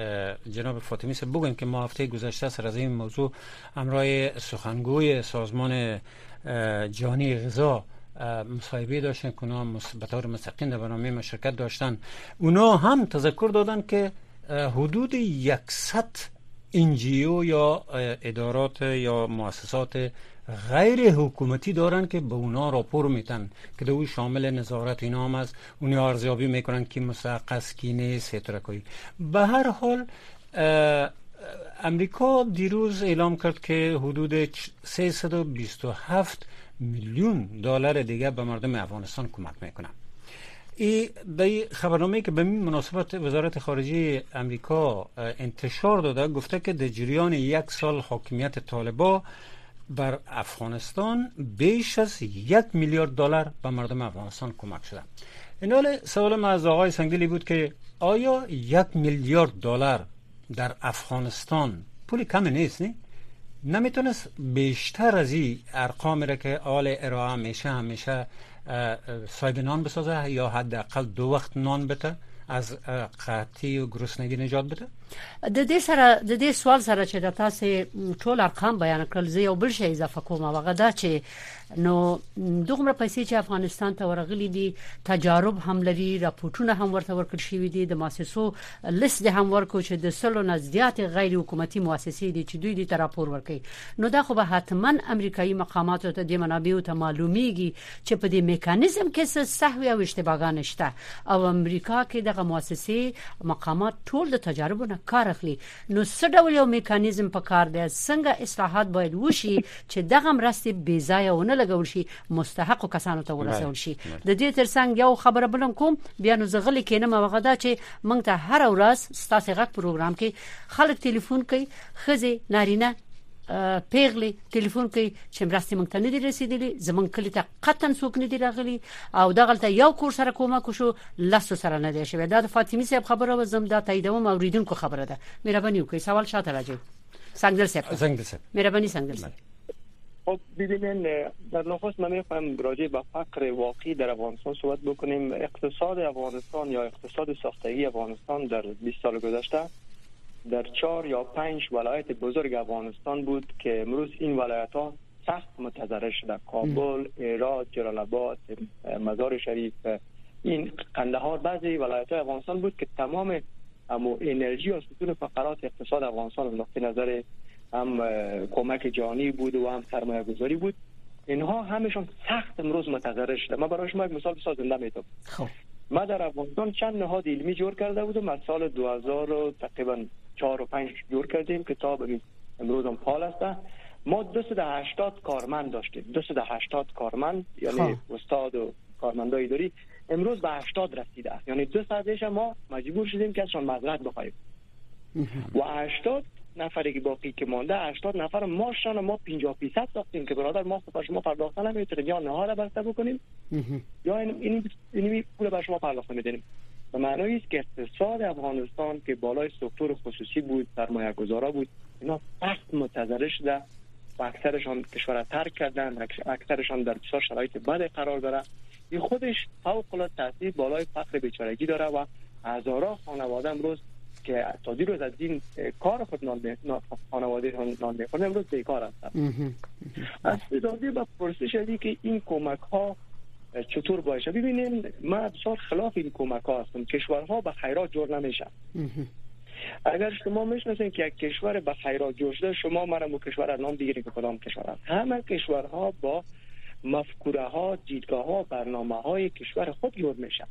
جناب فاطمی صاحب بگم که ما هفته گذشته سر از این موضوع همراه سخنگوی سازمان جهانی غذا مصاحبه داشتن که اونا به طور مستقیم در برنامه ما شرکت داشتن. اونا هم تذکر دادن که حدود یکصد انجیو یا ادارات یا مؤسسات غیر حکومتی دارن که به اونا راپور میتن که دوی شامل نظارت اینا هم است. اونا ارزیابی میکنن که مستحق است کی نیست اترکوی. به هر حال امریکا دیروز اعلام کرد که حدود سیصد و بیست و هفت میلیون دلار دیگه به مردم افغانستان کمک میکنه. این در خبرنامه‌ای که به این مناسبت وزارت خارجه امریکا انتشار داده گفته که در جریان یک سال حاکمیت طالبان بر افغانستان بیش از یک میلیارد دلار به مردم افغانستان کمک شده. این حال سوال من از آقای سنگدلی بود که آیا یک میلیارد دلار در افغانستان پول کمی نیست نه؟ نمیتونست بیشتر از این ارقام را که آل ارائه میشه همیشه صاحب نان بسازه یا حداقل دو وقت نان بده از قحطی و گرسنگی نجات بده؟ د دې سره د دې سوال سره چې د تاسو ټول ارقام بیان کړل زه یو بل شی اضافه کوم هغه دا چې نو دغه پیسې چې افغانستان ته ورغلي دي تجارب هم لري راپورټونه هم ورته ورکړل شوی دي د مؤسسو لیست د هم ورکو چې د سلو نزدیات غیر حکومتي مؤسسې دي چې دوی د راپور ورکړي نو دا خو به حتما امریکایي مقامات ته د منابعو ته معلومیږي چې په دې میکانیزم کې څه سهوی او اشتباهات نشته او امریکا کې دغه مؤسسې مقامات ټول د تجاربو نه کار اخلي. نو څه ډول یو میکانیزم په کار دی څنګه اصلاحات باید وشي چې دغه مرستې بې ځایه ونه لګول شي مستحق کسانو ته ورسول شي. د دې ترڅنګ یو خبره بلم کوم بیا نو زغلی کینم هغه دا چې موږ ته هر ورځ ستاسو غږ پروګرام کې خلک ټلیفون کوي خزه نارینه پیغلی ټلیفون کوي چې مرستې مونږ ته نه دي رسیدلې زمونږ کلی ته قطن څوک نه دي راغلي او دغلته یو کور سره کومک شو لاسو سره نه دی شوی. دا د فاطمی صاحب خبره و زم دا تاییدوم اوریدونکو خبره ده. مهرباني وکړئ سوال شاته راځي. سنگدل صاحب سنگدل صاحب مهرباني سنگدل صاحب. خب ببینین در نخست من میخوایم راجع به فقر واقعی در افغانستان صحبت بکنیم. اقتصاد افغانستان یا اقتصاد ساختگی افغانستان در بیست سال گذشته در چهار یا پنج ولایت بزرگ افغانستان بود که امروز این ولایت ها سخت متضرر شده. کابل، هرات، جلال آباد، مزار شریف، این قندهار بعضی ولایت های افغانستان بود که تمام امو انرژی و ستون فقرات اقتصاد افغانستان از نقطه نظر هم کمک جهانی بود و هم سرمایه گذاری بود اینها همشون سخت امروز متضرر شده. من برای شما یک مثال بساز زنده میتونم. خب ما در افغانستان چند نهاد علمی جور کرده بودم از سال دو هزار تقریبا چهار و پنج جور کردیم که تا به امروز هم فعال است. ما دویست و هشتاد کارمند داشتیم، دویست و هشتاد کارمند یعنی استاد و کارمندای اداری، امروز به هشتاد رسیده است. یعنی دو سازش ما مجبور شدیم که ازشان معذرت بخوایم و هشتاد نفری که باقی که مانده، هشتاد نفر ماشان ما پنجاه درصد ساختیم که برادر ما خب شما پرداخت نمیتونیم، یا نهار بسته بکنیم یا این این این پول به شما پرداخت میدیم. به معنی است که اقتصاد افغانستان که بالای سکتور خصوصی بود، سرمایه گذارا بود، اینا سخت متضرر شده و اکثرشان کشور را ترک کردن، اکثرشان در بسیار شرایط بد قرار داره. این خودش فوق العاده تاثیر بالای فقر بیچارگی داره و هزاران خانواده امروز که تا دیروز از این کار خود نان خانواده نان میخورن امروز بیکار هستند. از اجازه به پرسش شدی که این کمک ها چطور باشه، ببینیم من بسیار خلاف این کمک ها هستم. کشورها به خیرات جور نمیشن. اگر شما میشناسین که یک کشور به خیرات جور شده، شما مرا مو کشور از نام دیگری که کدام کشور هست، همه کشورها با مفکوره ها، دیدگاه ها، برنامه های کشور خود جور میشن.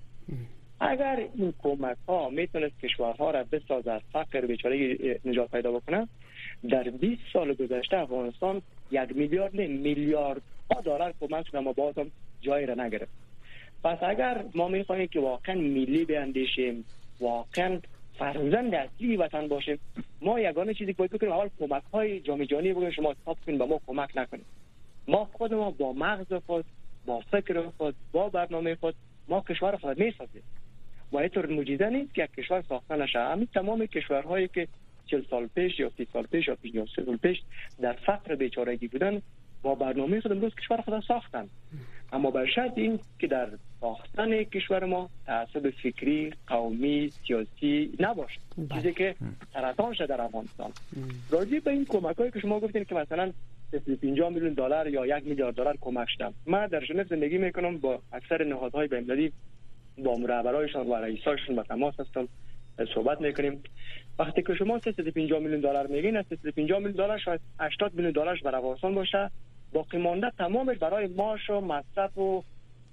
اگر این کمک ها میتونست کشورها را بسازد از فقر بیچارگی نجات پیدا بکنه، در بیست سال گذشته افغانستان یک میلیارد میلیارد ها دلار کمک شده ما بازم جایی را نگرفت. پس اگر ما میخواهیم که واقعا ملی بیاندیشیم، واقعا فرزند اصلی وطن باشیم، ما یگانه چیزی که باید بکنیم اول کمک های جامعه جهانی بگیم شما حساب کنید به ما کمک نکنید. ما خود ما با مغز خود، با فکر خود، با برنامه خود ما کشور خود میسازیم. و اینطور موجوده نیست که کشور ساخته نشه. همین تمام کشورهایی که چهل سال پیش یا سی سال پیش یا پنجاه سال پیش در فقر بیچارگی بودن با برنامه خود امروز کشور خود ساختن. اما به شرط این که در ساختن کشور ما تعصب فکری، قومی، سیاسی نباشه، چیزی که سرطان شده در افغانستان. راجع به این کمکایی که شما گفتین که مثلا پنجاه میلیون دلار یا یک میلیارد دلار کمک شدم، من در ژنو زندگی میکنم، با اکثر نهادهای بین‌المللی با رهبرایشان و رئیساشون به تماس هستم، صحبت میکنیم. وقتی که شما سیصد و پنجاه میلیون دلار میگین، از سیصد و پنجاه میلیون دلار شاید هشتاد میلیون دلارش برای افغانستان باشه، باقی مانده تمامش برای معاش و مصرف و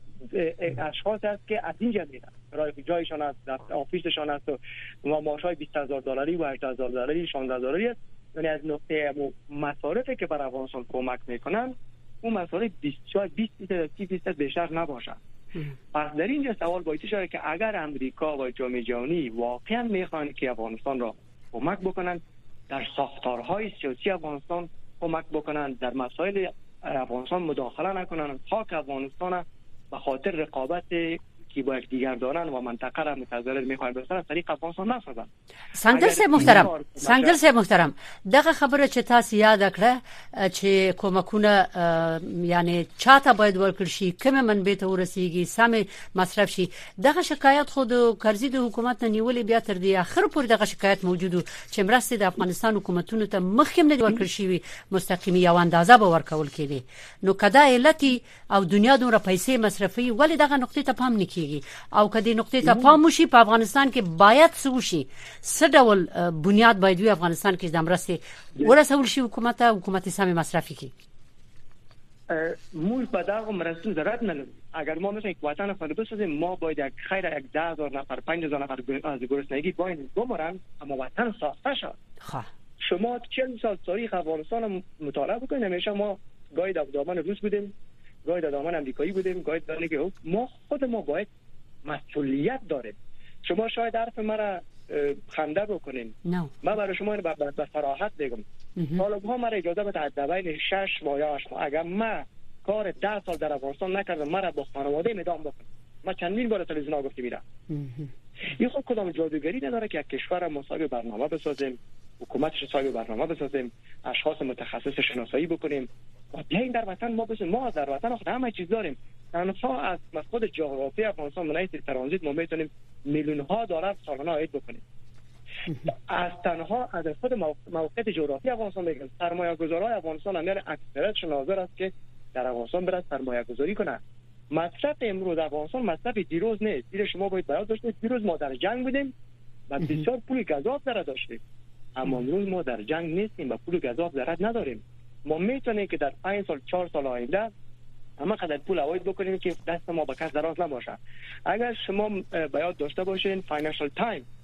اشخاص است که از اینجا میرن، برای جایشان است، آفیسشان است و معاشای بیست هزار دلاری و هشت هزار دلاری، شانزده هزار دلاری است. یعنی از نقطه مصارفی که برای افغانستان کمک میکنن، اون مصارف بیست شاید بیست تا سی درصد بیشتر نباشه. پس در اینجا سوال باید شده که اگر امریکا و جامعه جهانی واقعا میخوان که افغانستان را کمک بکنن، در ساختارهای سیاسی افغانستان کمک بکنن، در مسائل افغانستان مداخله نکنن، خاک افغانستان به خاطر رقابت که با دیگر دارن و منطقه را متضرر میخوان بسازن از طریق افغانستان نسازن. سنگدر صاحب محترم، سنگدر صاحب محترم، دغه خبره چې تاسو یاد کړه چې کومکونه یعنی چاته باید ورکړ شي، کوم منبع ته ورسیږي، سم مصرف شي، دغه شکایت خود کرزي د حکومت نه نیولې بیا تر دې اخر پورې دغه شکایت موجود چې مرسته د افغانستان حکومتونو ته مخکې نه ورکړ شي مستقیمی یو اندازه به ورکول کېږي. نو کدا علتي او دنیا دومره پیسې مصرفي ولې دغه نقطې ته پام نکېږي او کدی نقطې ته پام وشي په افغانستان کې باید سوشي څه ډول بنیاد باید وي افغانستان کې د مرسته ورسول شي حکومت حکومت سم مصرفي کی موږ په دغه مرستو ضرورت نه لرو. اگر ما مثلا یک وطن خود بسازیم، ما باید یک خیر یک ده هزار نفر پنج هزار نفر از گرسنگی باید بمرن، اما وطن ساخته شد. شما چهل سال تاریخ افغانستان مطالعه بکنید، همیشه ما گاهی در دامن روس بودیم، گاهی در دامن امریکایی بودیم، گاهی در که ما خود ما باید مسئولیت داریم. شما شاید حرف مرا خنده بکنین، no. من برای شما اینو به صراحت بگم. طالب‌ها مرا اجازه بده بین شش ماه یا هشت ماه اگر من کار ده سال در افغانستان نکردم، مرا با خانواده میدام بکنم. من چندین بار تلویزیون گفته میرم. این خود کدام جادوگری نداره که یک کشور ما صاحب برنامه بسازیم، حکومتش صاحب برنامه بسازیم، اشخاص متخصص شناسایی بکنیم و بیاین در وطن ما بسیم. ما در وطن خود همه چیز داریم. تنها از خود جغرافی افغانستان منایت ترانزیت ما میتونیم میلیون ها دلار سالانه عاید بکنیم. از تنها از خود موقعیت جغرافی افغانستان میگم سرمایه گذارای افغانستان هم یعنی اکثریتشون حاضر است که در افغانستان برای سرمایه گذاری کنند. مصرف امروز افغانستان مصرف دیروز نیست. دیروز شما باید بیان داشتید دیروز ما در جنگ بودیم و بسیار پول گزاف در داشتیم، اما امروز ما در جنگ نیستیم و پول گزاف در نداریم. ما میتونیم که در پنج سال چهار سال آینده اما قدر پول عاید بکنیم که دست ما به کس دراز نباشه. اگر شما بیان داشته باشین فاینانشال تایم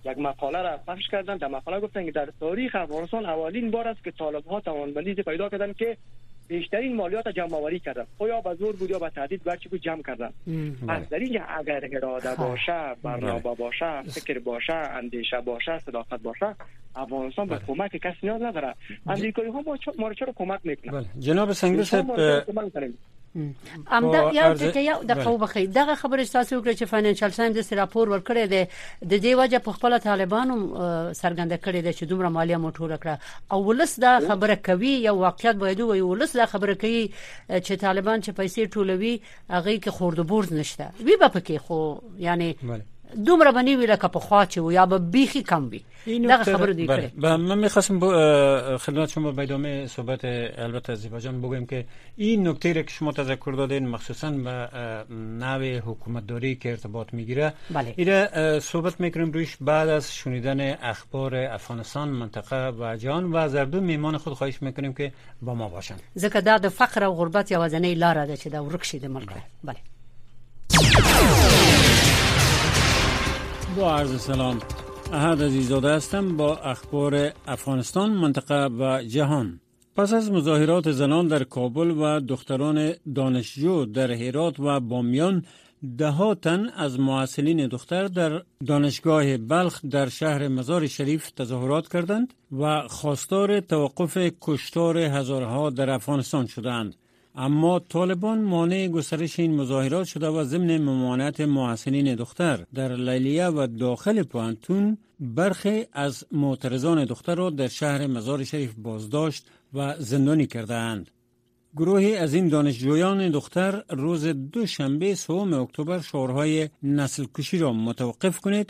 یک مقاله را پخش کردن. در مقاله گفتن که در تاریخ افغانستان اولین بار است که طالب‌ها توانمندی پیدا کردن که بیشترین مالیات جمع آوری کردن، خو یا به زور بود یا به تهدید برچی بود جمع کردن. از در اینجا اگر اراده باشه، برنامه باشه، فکر باشه، اندیشه باشه، صداقت باشه، افغانستان به کمک کسی نیاز نداره. امریکایی ها ما رو چرا کمک میکنن؟ جناب سنگر صاحب ام دا یو ته یو د خو بخې دغه خبره تاسو وکړه چې فاینانشل ساينس راپور ورکړی دی د دې وجه په خپل طالبانو سرګند کړی دی چې دومره مالیه موټور کړه او ولس دا خبره کوي یو واقعیت باید وي ولس دا خبره کوي چې طالبان چې پیسې ټولوي هغه کې خورد بورز نشته وی به پکې خو یعنی دومره بنی ویل که په خوا چې یا به بیخي کم وي دغه خبره دی کړی. من می‌خواستم خدمت شما به ادامه صحبت البته آذربایجان بگویم که این نکته را که شما تذکر دادین مخصوصا به نوع حکومتداری که ارتباط میگیره ایره صحبت میکنیم رویش بعد از شنیدن اخبار افغانستان منطقه و جهان و از هر دو میهمان خود خواهش میکنیم که با ما باشن ځکه دا د فقر او غربت یوازینی لار ده چې دا ورک شي د ملک. بله با عرض سلام، احد عزیزاده هستم با اخبار افغانستان منطقه و جهان. پس از مظاهرات زنان در کابل و دختران دانشجو در هرات و بامیان، ده ها تن از معسلین دختر در دانشگاه بلخ در شهر مزار شریف تظاهرات کردند و خواستار توقف کشتار هزارها در افغانستان شدند. اما طالبان مانع گسترش این مظاهرات شده و ضمن ممانعت محسنین دختر در لیلیه و داخل پوهنتون برخی از معترضان دختر را در شهر مزار شریف بازداشت و زندانی کردند. گروهی از این دانشجویان دختر روز دوشنبه سوم اکتبر شعارهای نسل کشی را متوقف کنید،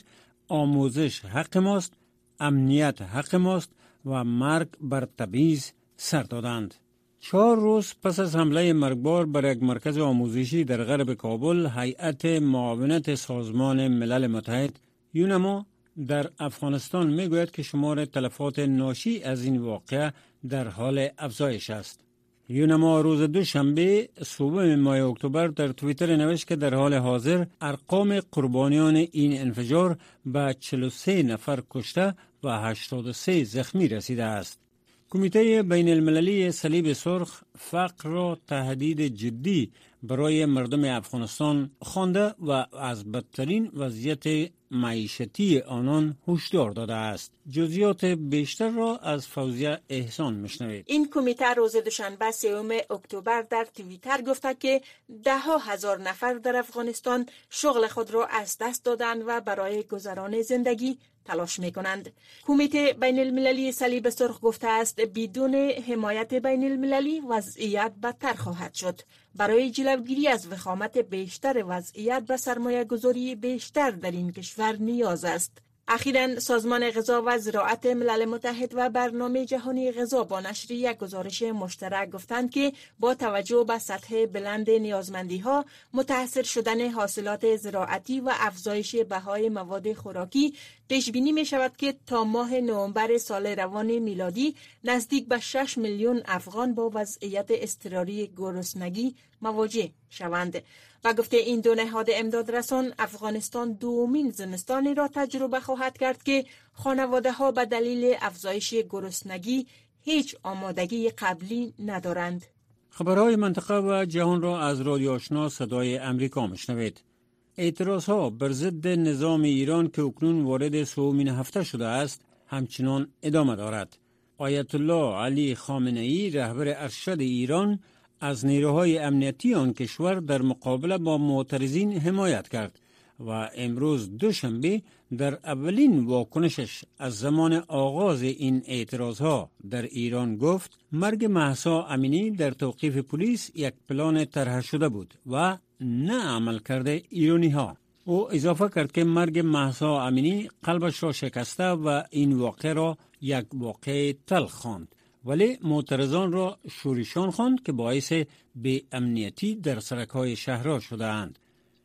آموزش حق ماست، امنیت حق ماست و مرگ بر تبعیض سر دادند. چهار روز پس از حمله مرگبار بر یک مرکز آموزشی در غرب کابل، هیئت معاونت سازمان ملل متحد یونما در افغانستان میگوید که شمار تلفات ناشی از این واقعه در حال افزایش است. یونما روز دوشنبه سوم ماه اکتبر در توییتر نوشت که در حال حاضر ارقام قربانیان این انفجار به چهل و سه نفر کشته و هشتاد و سه زخمی رسیده است. کمیته بین المللی صلیب سرخ فقر را تهدید جدی برای مردم افغانستان خوانده و از بدترین وضعیت معیشتی آنان هشدار داده است. جزئیات بیشتر را از فوزیه احسان میشنوید. این کمیته روز دوشنبه سوم اکتبر در توییتر گفته که ده ها هزار نفر در افغانستان شغل خود را از دست دادند و برای گذران زندگی تلاش می کنند. کمیته بین المللی صلیب سرخ گفته است بدون حمایت بین المللی وضعیت بدتر خواهد شد. برای جلوگیری از وخامت بیشتر وضعیت و سرمایه گذاری بیشتر در این کشور نیاز است. اخیراً سازمان غذا و زراعت ملل متحد و برنامه جهانی غذا با نشر یک گزارش مشترک گفتند که با توجه به سطح بلند نیازمندی‌ها، متأثر شدن حاصلات زراعتی و افزایش بهای مواد خوراکی، پیش بینی می شود که تا ماه نوامبر سال روان میلادی نزدیک به شش میلیون افغان با وضعیت اضطراری گرسنگی مواجه شوند. و گفته این دو نهاد امدادرسان افغانستان دومین زمستانی را تجربه خواهد کرد که خانواده ها به دلیل افزایش گرسنگی هیچ آمادگی قبلی ندارند. خبرهای منطقه و جهان را از رادیو آشنا صدای امریکا میشنوید. اعتراض ها بر ضد نظام ایران که اکنون وارد سومین هفته شده است همچنان ادامه دارد. آیت الله علی خامنه ای رهبر ارشد ایران از نیروهای امنیتی آن کشور در مقابله با معترضین حمایت کرد و امروز دوشنبه در اولین واکنشش از زمان آغاز این اعتراضها در ایران گفت مرگ مهسا امینی در توقیف پلیس یک پلان طرح شده بود و نه عمل کرده ایرانی ها. او اضافه کرد که مرگ مهسا امینی قلبش را شکسته و این واقعه را یک واقعه تلخ خواند، ولی معترضان را شورشان خواند که باعث بی امنیتی در سرک‌های شهرها شده اند.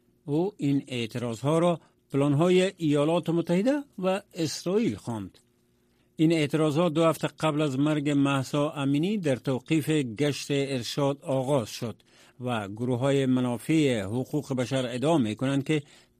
او این اعتراضها را پلان‌های ایالات متحده و اسرائیل خواند. این اعتراضها دو هفته قبل از مرگ مهسا امینی در توقیف گشت ارشاد آغاز شد و گروه‌های منافع حقوق بشر ادعا می‌کنند که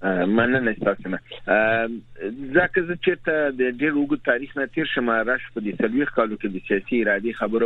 مننه تاسو نه ځکه چې د ډېر وګړو تاریخ نه تیر شمه راش په دې سلويخ کالو کې د سیاسي ارادي خبره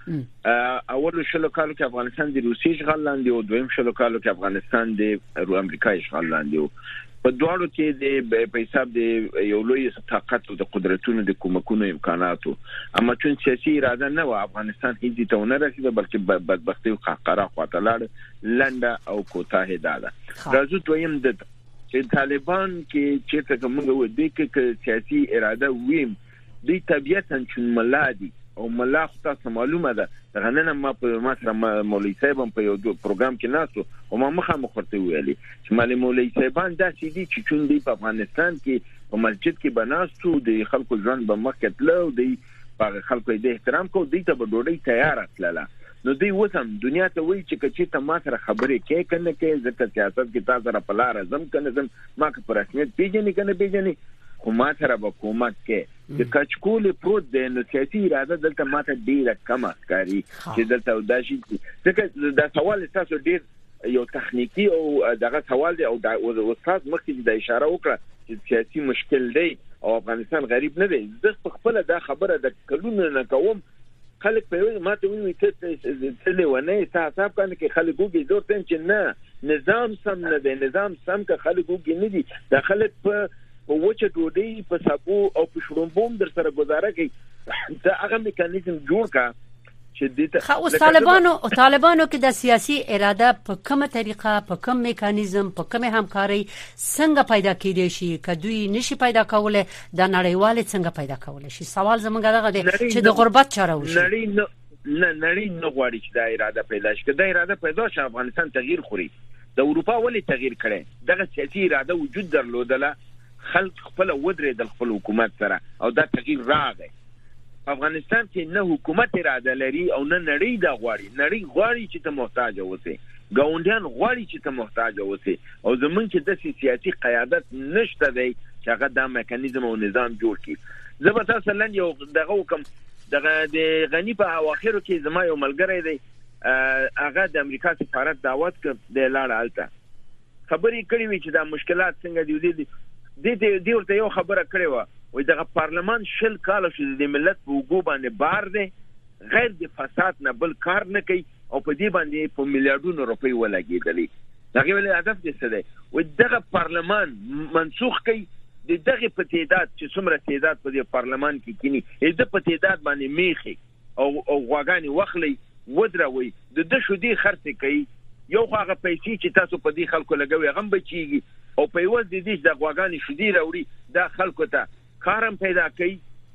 وکړو اول شلو کالو کې افغانستان د روسي اشغال لاندې او دویم شلو کالو کې افغانستان د امریکا اشغال لاندې و په دواړو کې د په حساب د یو لوی طاقت او د قدرتونو د کومکونو امکاناتو اما چون سیاسي اراده نه و افغانستان هیڅ ته نه رسیده بلکې بدبختی او قهقرا خواته لاړ لنډه او کوتاه ده راځو دویم د چې طالبان کې چې څنګه موږ و دې کې سیاسي اراده ویم د طبيعتن چې ملادي او ملا خو معلومه ده غننه ما په مصر مولوی صاحب په یو پروګرام کې ناسو او ما مخه مخورته ویلي چې مالي مولوی صاحبان دا سې دي چې چون دی په افغانستان کې په مسجد کې بناستو د خلکو ژوند به مخکې تلو دی په خلکو د احترام کو دی ته ډوډۍ تیار کړله نو دی وسم دنیا ته وایي چې کچې ته ما سره خبرې کې کنه کې ځکه سیاست کې تاسو سره په لار زم کنه زم ما که پر رسمیت پیژنې کنه پیژنې خو ما سره حکومت کې د کچکول پروت د نو سیاسي اراده دلته ماته ډیره کم ښکاري چې دلته وداشي ځکه دا سوال تاسو ډیر یو تخنیکی او دغه سوال دی او د استاد مخکې د اشاره وکړه چې سیاسي مشکل دی او افغانستان غریب نه دی زه خپل دا خبره د کلونو نه کوم خلک په ما ته وی ته تل ونه حساب کنه کې خلک وګي زور تم چې نه نظام سم نه دی نظام سم که خلک وګي نه دي د خلک په په وچه ډوډۍ په سابو او په شړومبوم در سره گزاره کوي دا هغه میکانیزم جوړ کا چې دې ته او طالبانو او طالبانو کې د سیاسي اراده په کومه طریقه په کوم میکانیزم په کومه همکاري څنګه پیدا کېدي شي کدوې نشي پیدا کوله د نړیوال څنګه پیدا کوله شي سوال زمونږ دغه دی چې د غربت چاره وشي نړۍ نه نړۍ نه غواړي چې د اراده پیدا شي د اراده پیدا شي افغانستان تغییر خوري د اروپا ولې تغییر کړي دغه سیاسي اراده وجود درلودله خلق خپل ودرې د خپل حکومت سره او دا تغییر راغی افغانستان کې نه حکومت اراده لري او نه نړۍ دا غواړي نړۍ غواړي چې ته محتاج اوسې ګاونډیان غواړي چې ته محتاج اوسې او زمونږ چې د سیاسي قیادت نشته دی چې هغه دا میکانیزم او نظام جوړ کړي زه به تاسو لن یو دغه کوم دغه د غنی په اواخرو کې زما یو ملګری دی هغه د امریکا سفارت دعوت کړ د لاړ الته خبرې کړې وي چې دا مشکلات څنګه دي دي د دې ورته یو خبره کړې و وای دغه پارلمان شل کال شو د ملت په وګو باندې بار دی غیر د فساد نه بل کار نه کوي او په دې باندې په میلیارډونو روپۍ ولګېدلې دغه ول هدف دې څه دی و دغه پارلمان منسوخ کوي د دغه په تعداد چې څومره تعداد په دې پارلمان کې کینی د په تعداد باندې میخي او او غواګانی وخلي ودروي د د شو دي خرڅ کوي یو هغه پیسې چې تاسو په دې خلکو لګوي غم بچيږي او په یو د دې د غواګانی شو دي راوړي دا خلکو ته کارم پیدا کوي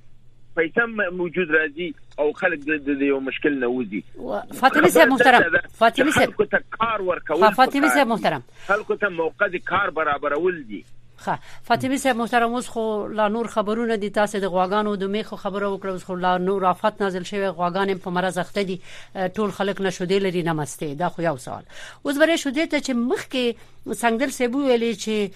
پیسې موجود راځي او خلک د یو مشکل نه وځي فاطمه صاحب محترم فاطمه صاحب خلکو ته کار ورکول فاطمه صاحب محترم خلکو ته موقع د کار برابرول دي ها فاطمه صاحب محترم اوس خو لا نور خبرونه دي تاسو د غواګانو د میخو خبره وکړو خو لا نور آفات نازل شوی غواګان په مرز اخته دي ټول خلک نشودي لري نمسته دا خو یو سوال اوس بری شو دي ته چې مخ کې څنګه سبو ویلي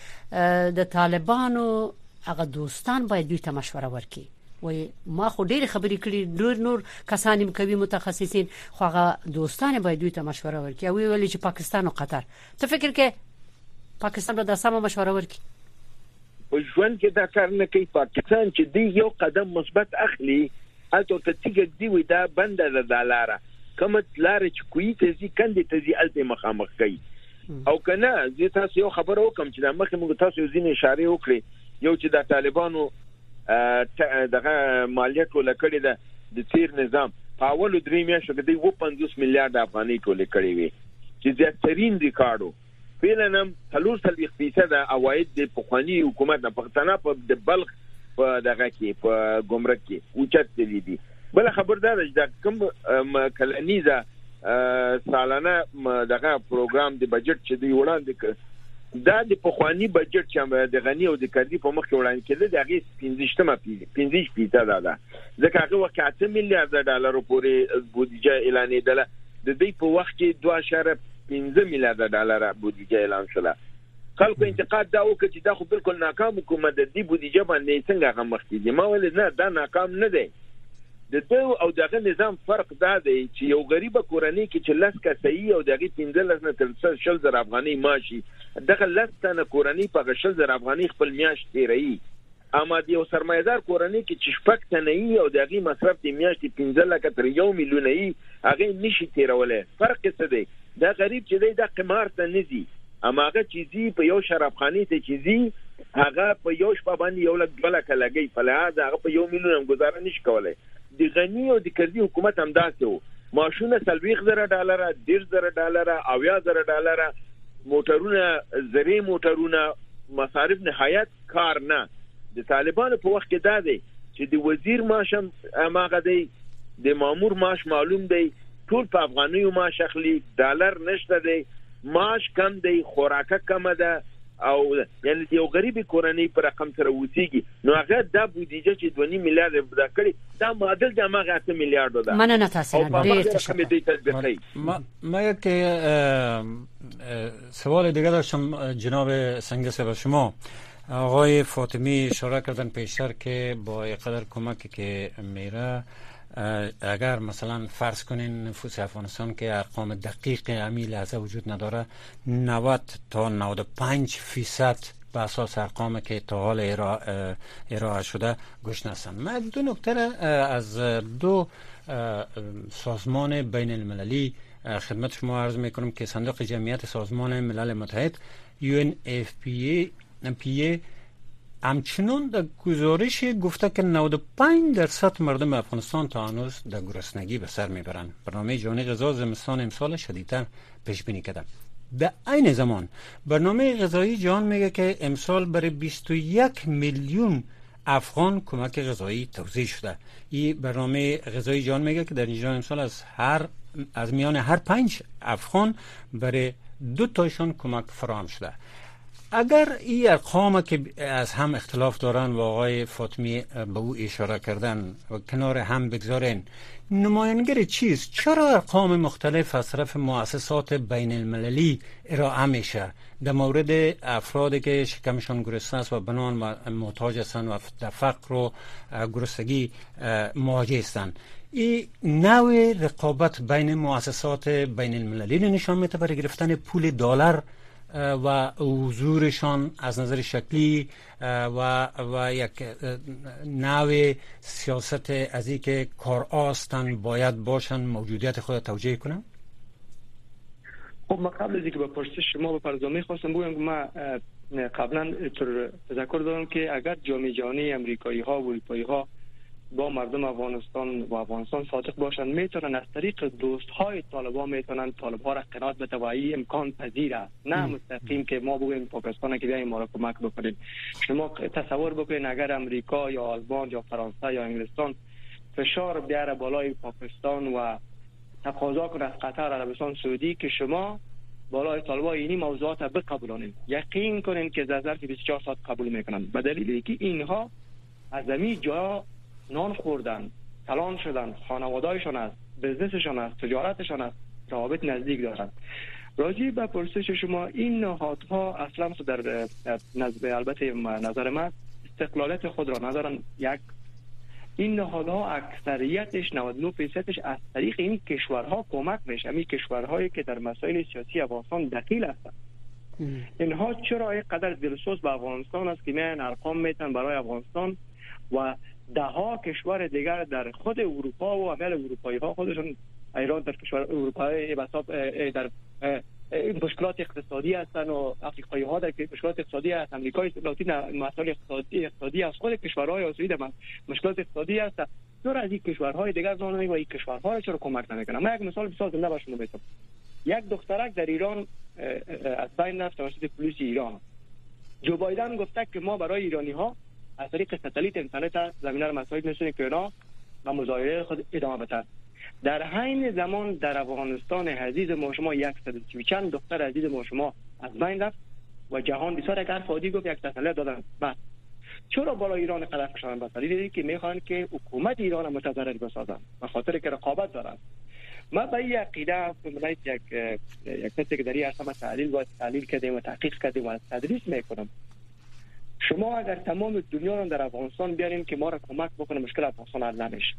چې د طالبانو هغه دوستان باید دوی ته مشوره ورکړي وای ما خو ډېر خبرې کړې نور نور کسان هم کوي متخصصین خو هغه دوستان باید دوی ته مشوره ورکړي او ویلي چې پاکستان او قطر ته فکر کې پاکستان به د سمه مشوره ورکړي په ژوند کې دا کار نه کوي پاکستان چې دی یو قدم مثبت اخلي الته ته تیګ دی وي دا بنده د دلاره کومه لار چې کوي ته ځي کنده ته ځي الته مخامخ کوي او کنه زه تاسو یو خبر وکم چې د مخه موږ تاسو ځینې اشاره وکړي یو چې د طالبانو دغه مالیه ټول کړي ده د تیر نظام په اول درې میاشتو کې دی پنځوس میلیارډ افغانۍ ټول کړي وي چې زیاترین ریکارډو فعلاً ثلاث فیصد عواید د پخوانی حکومت نه پښتنه په د بلخ په دغه کې په ګمرک کې اوچت دي دي بل خبردار د کوم کلنیزه سالانه دغه پروګرام د بجټ چې دی وړاندې کړ دا د پخوانی بجټ چې د غنی او د کردی په مخ کې وړاندې کړي د هغه پنځه پنځه فیصد ده ځکه هغه وخت اته میلیارډ ډالر پورې بودیجه اعلانېدله د دې په وخت کې دوه اشاریه پنځه میلیارډ ډالر بودیجه اعلان شوه خلکو انتقاد دا وکړي چې دا خو بالکل ناکام حکومت د دې بودیجه باندې څنګه هغه مخ کیږي ما ول نه دا ناکام نه دی د دې او دغه نظام فرق دا دی چې یو غریب کورنۍ کې چې لاس کا صحیح او دغه پنځه لس نه تر شل زر افغانۍ ماشي دغه لستنه کورنۍ په شل زره افغاني خپل میاشت تیري، اما د یو سرمایدار کورنۍ کې چې شپږ تنه وي او دغه مصرف د میاشتې پنځه لکه تر یو میلیون وي هغه نشي تیرولای. فرق څه دی؟ دا غریب چې دی د قمار ته نه ځي، اما هغه چې زی په یو شرابخانه ته چې زی هغه په یو شپه باندې یو لک دوه لک لګي، په لحاظ هغه په یو میلیون هم گزاره نشي کولای. د غنی او د کردي حکومت هم داسې وو، ماشونه سلويخ زره ډالر، ډیر زره ډالر، اویا زره ډالر، موټرونه زری موټرونه، مصارف نهایت کار نه. د طالبانو په وخت کې دا دی چې د وزیر معاش هم هغه دی، د مامور معاش معلوم دی، ټول په افغانیو معاش اخلي، ډالر نشته دی، معاش کم دی، خوراکه کم ده، او یعنی یو غریبی کورنۍ پر رقم سره وځيږي. نو هغه د بودیجه چې دوه نیم میلیارډ بدا کړی دا معادل د هغه اته میلیارډ ده. مننه تاسو نه ډیر تشکر. ما ما یک سوال دیگه داشتم جناب سنگس و شما. آقای فاطمی اشاره کردن پیشتر که با یقدر کمکی که میره اگر مثلا فرض کنین نفوس افغانستان که ارقام دقیق امی لحظه وجود نداره نود تا نود و پنج فیصد به اساس ارقامی که تا حال ارائه شده گوش نستن. من دو نکته از دو سازمان بین المللی خدمت شما عرض میکنم که صندوق جمعیت سازمان ملل متحد یو ان اف پی ای همچنان در گزارش گفته که نود و پنج درصد مردم افغانستان تا هنوز در گرسنگی به سر میبرند. برنامه جهانی غذا زمستان امسال شدیدتر پیش بینی کرده. در عین زمان برنامه غذایی جهان میگه که امسال برای بیست و یک میلیون افغان کمک غذایی توزیع شده. این برنامه غذایی جهان میگه که در ایران امسال از هر از میان هر پنج افغان برای دو تایشان کمک فراهم شده. اگر این ارقام که از هم اختلاف دارن و آقای فاطمی به او اشاره کردن و کنار هم بگذارن، نمایانگر چیست؟ چرا ارقام مختلف از طرف مؤسسات بین المللی ارائه میشه در مورد افرادی که شکمشان گرسنه است و بنان و محتاج هستند و در فقر و گرسنگی مواجه هستند؟ این نوع رقابت بین مؤسسات بین المللی نشان میده برای گرفتن پول دلار و حضورشان از نظر شکلی و و یک نوع سیاست از این که کار آستن باید باشن موجودیت خود توجیه کنن. خب ما قبل از اینکه به پرسش شما بپردازم خواستم بگم ما قبلا تذکر دارم که اگر جامعه جهانی امریکایی ها و اروپایی ها با مردم افغانستان و افغانستان صادق باشن میتونن از طریق دوست های طالبان میتونن طالب ها را قناعت به توایی امکان پذیر است، نه مستقیم که ما بگیم پاکستان که بیاین ما را کمک بکنید. شما تصور بکنید اگر امریکا یا آلمان یا فرانسه یا انگلستان فشار بیاره بالای پاکستان و تقاضا کنه از قطر، عربستان سعودی که شما بالای طالبان اینی موضوعات بقبولانید، یقین کنین که در ظرف بیست و چهار ساعت قبول میکنن، به دلیلی که اینها از همین جا نان خوردن، کلان شدن، خانواده‌شان است، بزنسشان است، تجارتشان است، روابط نزدیک دارند. راجع به پرسش شما این نهادها اصلا در نظر البته نظر من استقلالیت خود را ندارن. یک این نهادها اکثریتش نود و نه درصدش از طریق این کشورها کمک میشه، این کشورهایی که در مسائل سیاسی افغانستان دخیل هستند. اینها چرا اینقدر دلسوز به افغانستان است که میان ارقام میتن برای افغانستان و ده ها کشور دیگر در خود اروپا و اول اروپایی ها خودشون ایران در کشور اروپایی در مشکلات اقتصادی هستن و افریقایی ها در مشکلات اقتصادی هست، امریکای لاتین مسائل اقتصادی اقتصادی از خود کشورهای آسیایی در مشکلات اقتصادی هست. چرا از این کشورهای دیگر زانو و این کشورها چرا کمک نمیکنن؟ من یک مثال بسیار زنده براتون میگم. یک دخترک در ایران از بین رفت توسط پلیس ایران. جو بایدن گفته که ما برای ایرانی ها از طریق ستلیت اینترنت زمینه رو مساعد می‌سازیم که اونا و مظاهره خود ادامه بدن. در حین زمان در افغانستان عزیز ما شما صد و چند دختر عزیز ما شما از بین رفت و جهان بسیار یک حرف عادی گفت، یک تسلیت دادن. بعد چرا بالا ایران قدر فشارن؟ به دلیلی که میخوان که حکومت ایران متضرر بسازن به خاطر که رقابت دارن. ما به این عقیده من یک یک کسی که در این عرصه تحلیل و تحلیل کردیم و تحقیق کردیم و تدریس میکنم. شما اگر تمام دنیا رو در افغانستان بیارین که ما را کمک بکنه مشکل افغانستان حل نمیشه،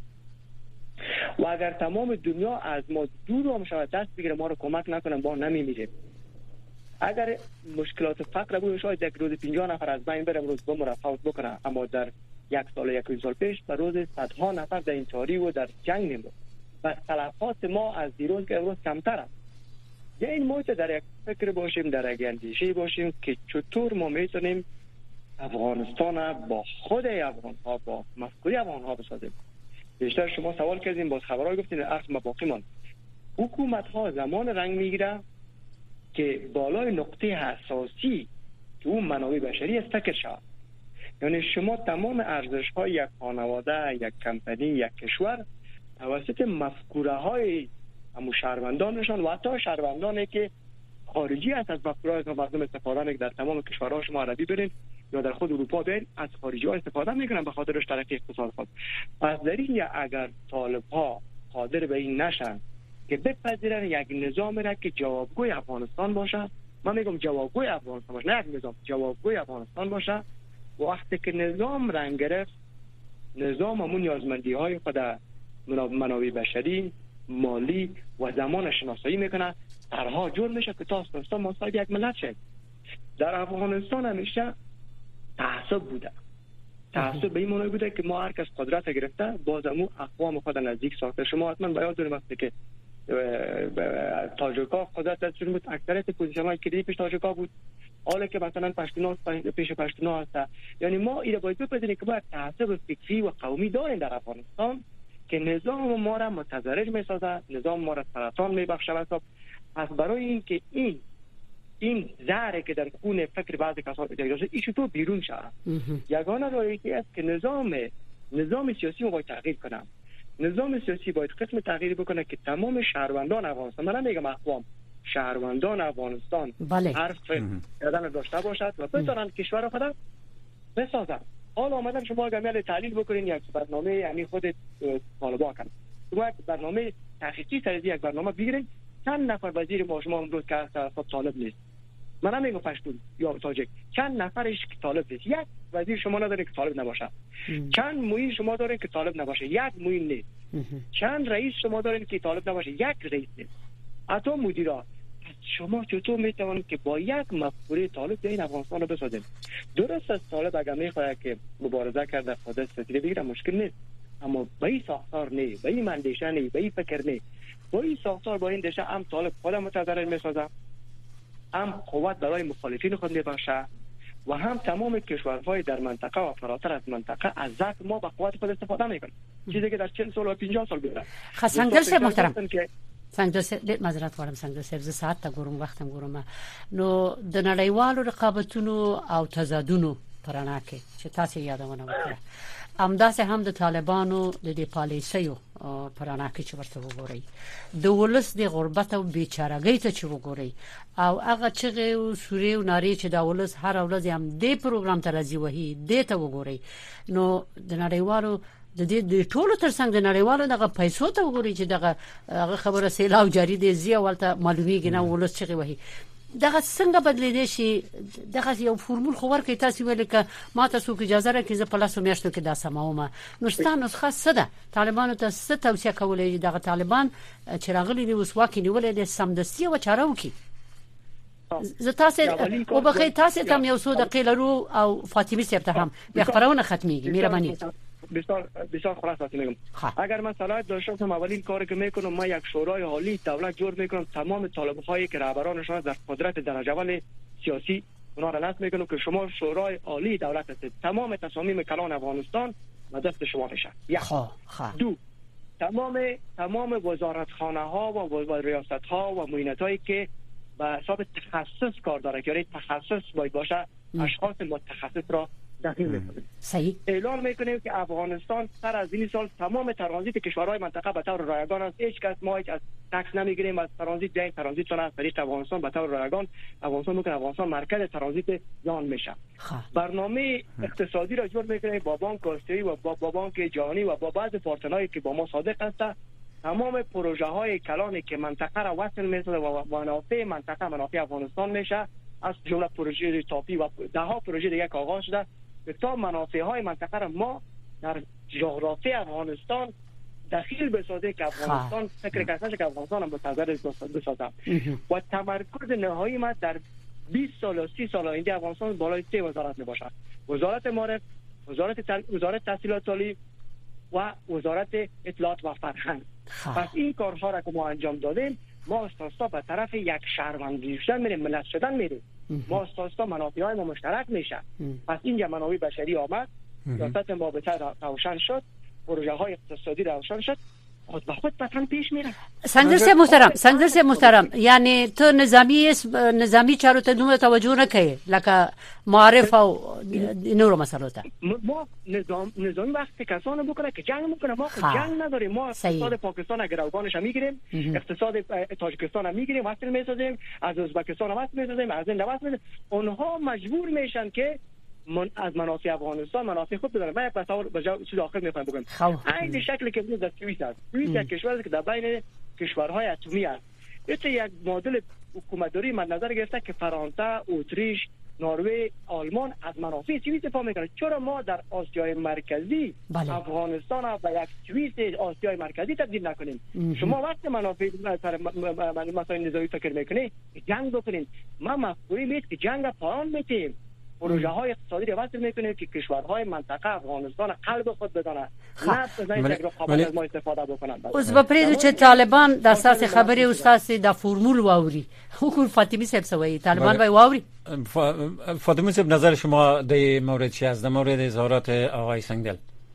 و اگر تمام دنیا از ما دور و مشابه دست بگیره ما را کمک نکنه ما نمیمیریم. اگر مشکلات فقر بود شاید یک روز پنجاه نفر از بین بره، روز بمره فوت بکنه، اما در یک سال یک سال پیش به روز صدها نفر در این تاریخ و در جنگ میمرد و تلفات ما از دیروز که امروز کمتر است. یا این موقع در یک فکر باشیم، در یک اندیشه باشیم که چطور ما میتونیم افغانستان با خود افغان ها، با مفکوری افغان ها بسازیم. بیشتر شما سوال کردیم، باز خبرهای گفتین عرض مباقی من. حکومت ها زمان رنگ میگیره که بالای نقطه حساسی که اون منابع بشری است فکر شود. یعنی شما تمام ارزش های یک خانواده، یک کمپانی، یک کشور توسط مفکوره های همون شهروندانشان و حتی شهروندانی که خارجی است از مفکوره های مردم استفاده میکنن. در تمام کشورها شما عربی برین یا در خود اروپا برین از خارجی ها استفاده میکنن به خاطر ترقی اقتصاد خود. پس در این اگر طالب ها قادر به این نشن که بپذیرن یک نظام را که جوابگوی افغانستان باشه، من میگم جوابگوی افغانستان باشه، نه یک نظام، جوابگوی افغانستان باشه، وقتی که نظام رنگ گرفت، نظام همون نیازمندی های خود منابع بشری، مالی و زمان شناسایی میکنه، طرحها جور میشه که تا افغانستان ما صاحب یک ملت شد. در افغانستان همیشه تعصب بوده. تعصب به این معنی بوده که ما هر کس قدرت گرفته باز همون اقوام خود نزدیک ساخته. شما حتما به یاد دارید وقتی که تاجیک‌ها قدرت دستشون بود، اکثریت پوزیشن‌های کلیدی پیش تاجیک‌ها بود. حالا که مثلا پشتونا پیش پشتونا هست. یعنی ما اینا باید بپذیریم که باید تعصب فکری و قومی داریم در افغانستان که نظام ما را متضرر می‌سازه، نظام ما را سرطان می‌بخشه. پس برای اینکه این این زهره که در خون فکر بعضی کسان اجازه ایش تو بیرون شود، یگانه راهی است که نظام نظام سیاسی رو باید تغییر کنم. نظام سیاسی باید قسم تغییر بکنه که تمام شهروندان افغانستان، من نمیگم اقوام، شهروندان افغانستان بله. حرف کردن داشته باشد و بتونن کشور خود بسازن. حالا آمدن شما گمیل تحلیل بکنین یک برنامه یعنی خود طالبان کنن. شما یک برنامه تحقیقی سر یک برنامه بگیرین، چند نفر وزیر ما شما امروز که اصلا طالب نیست، من نمیگم پشتون یا تاجیک، چند نفرش که طالب نیست. یک وزیر شما نداره که طالب نباشه. ام. چند معین شما دارین که طالب نباشه، یک معین نیست. ام. چند رئیس شما دارین که طالب نباشه، یک رئیس نیست. حتی مدیرا. شما چطور میتوانید که با یک مفکوره طالب این افغانستان رو بسازید؟ درست است طالب اگر میخواد که مبارزه کرده خودش ستیره بگیره مشکل نیست، اما به این ساختار نه، به این اندیشه نه، به این فکر نه. با این ساختار با این دشه هم طالب خودم متضرر میسازه، هم قوت برای مخالفین خود میبخشه و هم تمام کشورهای در منطقه و فراتر از منطقه از ذات ما به قوت خود استفاده میکنه، چیزی که در چهل سال و پنجاه سال بیره. سنگدل صاحب محترم، سنگدل صاحب معذرت غواړم، سنگدل صاحب زه ساعت ته ګورم، وخت هم ګورم. نو د نړیوالو رقابتونو او تضادونو پرانا کې چې تاسو یادونه وکړه، همداسې هم د طالبانو د دې پالیسیو پرانا کې چې ورته وګورئ، د ولس د غربت او بیچارهګۍ ته چې وګورئ، او هغه چغې او سوري او ناري چې د ولس هر ورځ هم د پروګرام ته راځي وهي د ته وګورئ. نو د نړیوالو د دې د ټولو ترڅنګ د نړیوالو دغه پیسو ته وګورئ چې دغه هغه خبره سیلاو جاری دی زی ولته معلومیږي نه ولس چغې وهي. دغه څنګه بدلیدي شي؟ دغه یو فورمول خو ورکې تاسو ویل ک ما تاسو کې اجازه راکې ز په لاسو میاشتو کې دا سماومه. نو ستاسو خاص څه ده؟ طالبانو ته څه توصیه کولای دغه طالبان چې راغلي دي اوس واکې نیولې دي سمدستي و چاره وکي؟ زه تاسو او بخې تاسو ته یو څو دقیقې لرو او فاطمه صاحب ته هم بیا خبرونه ختميږي. مهرباني. بسیار بسیار خلاص میگم، اگر من صلاحیت داشته باشم اولین کاری که میکنم من یک شورای عالی دولت جور میکنم، تمام طالب‌هایی که رهبرانشان در قدرت درجه اول سیاسی اونا را نصب میکنم که شما شورای عالی دولت هستید، تمام تصامیم کلان افغانستان به دست شما میشه. یک دو تمام تمام وزارتخانه ها و ریاست ها و معینت‌هایی که به حساب تخصص کار داره که تخصص باید باشه، اشخاص متخصص را داخل می‌کنیم. صحیح. اعلان می‌کنیم که افغانستان سر از این سال تمام ترانزیت کشورهای منطقه به طور رایگان است. هیچ کس ما هیچ از تکس نمی‌گیریم از ترانزیت، جای ترانزیت چون از طریق افغانستان به طور رایگان افغانستان می‌کنه افغانستان مرکز ترانزیت جهان میشه. برنامه اقتصادی را جور می‌کنیم با بانک آسیایی و با, با بانک جهانی و با بعض پارتنرایی که با ما صادق هستند. تمام پروژه‌های کلانی که منطقه را وصل می‌سازه و منافع منطقه منافع افغانستان میشه، از جمله پروژه تاپی و ده ها پروژه دیگه که آغاز شده تا منافع های منطقه را ما در جغرافی افغانستان دخیل بسازه که افغانستان فکر کردن که افغانستان هم متضرر بسازه و تمرکز نهایی ما در بیست سال و سی سال آینده افغانستان بالای سه وزارت میباشد: وزارت معارف، وزارت تل... وزارت تحصیلات عالی و وزارت اطلاعات و فرهنگ. پس این کارها را که ما انجام دادیم، ما استاستا به طرف یک شهروندی شدن میریم، ملت شدن میریم. ما استاستا منافع های ما مشترک میشه. پس اینجا منابع بشری آمد، سیاست ما به روشن شد، پروژه های اقتصادی روشن شد، خود به خود بطن پیش میره. سنگدر صاحب محترم، سنگدر صاحب محترم، یعنی تو نظامی نظامی چارو ته دومره توجه نه کوي لکه معارف او نورو مسائل ته. ما نظام نظامی وقتی کسانو بکنه که جنگ میکنه، ما جنگ نداریم. ما اقتصاد پاکستان اگر اوگانش میگیریم، اقتصاد تاجیکستان میگیریم، وصل میسازیم، از ازبکستان وصل میسازیم، از هند وصل میسازیم. اونها مجبور میشن که من از منافع افغانستان منافع خود بدارن. من یک تصور به چیز آخر میخوام بگم. این شکلی که در سوئیس است. سوئیس یک کشوری است که در بین کشورهای اتمی است. این یک مدل حکومتداری مد نظر گرفته که فرانسه، اتریش، نروژ، آلمان از منافع سوئیس دفاع میکنه. چرا ما در آسیای مرکزی بله. افغانستان را به یک سوئیس آسیای مرکزی تبدیل نکنیم؟ شما وقتی منافع سر مسائل نظامی فکر میکنید، جنگ بکنید. ما مفکوری نیست که جنگ پایان میتیم. پروژه های اقتصادی رو وصل میکنه که کشورهای منطقه افغانستان قلب خود بدانه، نه بزنید یک رقابت از ما استفاده بکنن. اوس بپریدو چې طالبان د اساس خبري استاد د فرمول واوري حکومت فاطمی صاحب سوي طالبان به واوري. فاطمی صاحب نظر شما در مورد چی است؟ در مورد اظهارات آقای سنگدل.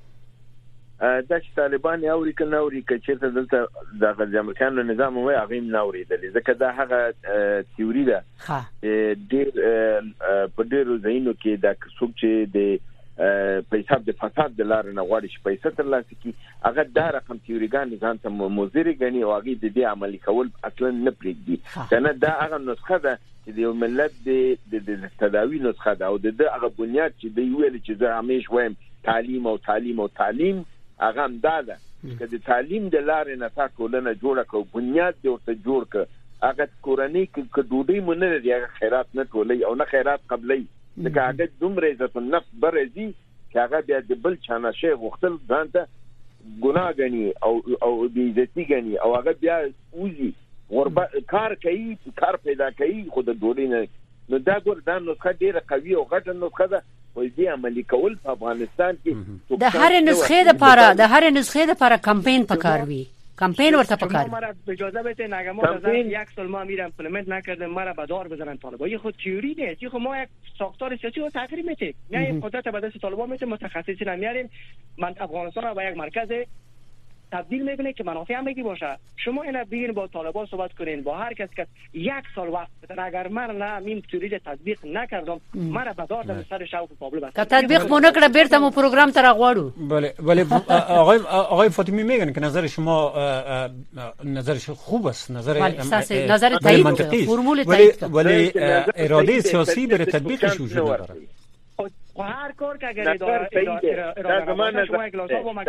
دا چې طالبان یاوري که ناوري که چېرته دلته د امریکایانو نظام وای هغه هم ناورېدلې، ځکه دا هغه تیوري ده ډېر په ډېرو ځایونو کې دا څوک چې د په حساب د فساد د لارې نه غواړي چې پیسې ترلاسه کړي، هغه دا رقم تیوریګانې ځان ته مضرې ګڼي او هغې د دې عملي کول اصلا نه پرېږدي. که نه دا هغه نسخه ده چې د یو ملت د تداوي نسخه ده او د ده هغه بنیاد چې دوی ویل چې زه همیش وایم تعلیم او تعلیم او تعلیم، هغه هم دا ده که د تعلیم د لارې نه تا ټولنه جوړه کړو، بنیاد دې ورته جوړ کړه، هغه کورنۍ که ډوډۍ مو نه لري هغه خیرات نه ټولوي او نه خیرات قبلوي، ځکه هغه دومره عزت النفس برځي چې هغه بیا د بل چا نه شی غوښتل ځان ته ګناه ګڼي او او بېعزتي ګڼي او هغه بیا وځي غربت کار کوي، کار پیدا کوي، خو د ډوډۍ نه. نو دا ګور دا نسخه ډېره قوي او غټه نسخه ده. وای دې عملي کول په افغانستان کې د هر نسخه لپاره د هر نسخه لپاره کمپاین پکاروي، کمپاین ورته پکار. ما را اجازه بده نگم از یک سال ما میرم امپلمنت نکردم، ما را به دار بزنن طالبان. یه خود تئوری نیست، یه خود ما یک ساختار سیاسی رو تغییر میدیم، نه قدرت به دست طالبان میتیم، متخصصین نمیاریم. من افغانستان را به یک مرکز تبدیل میکنه که منافع هم یکی باشه. شما اینا بگین با طالبان صحبت کنین، با هر کس که یک سال وقت بدن. اگر من نه این تئوری تطبیق نکردم، من به دار دم سر شاو پابلو بس. که تطبیق مو نکړه بیرته مو پروګرام تر غواړو. بله بله آقای آقای فاطمی میگن که نظر شما نظرش خوب است، نظر نظر تایید فرمول تایید، ولی اراده سیاسی برای تطبیقش وجود نداره. و هر کار که اگر اداره اداره زمان شما یک لازم ما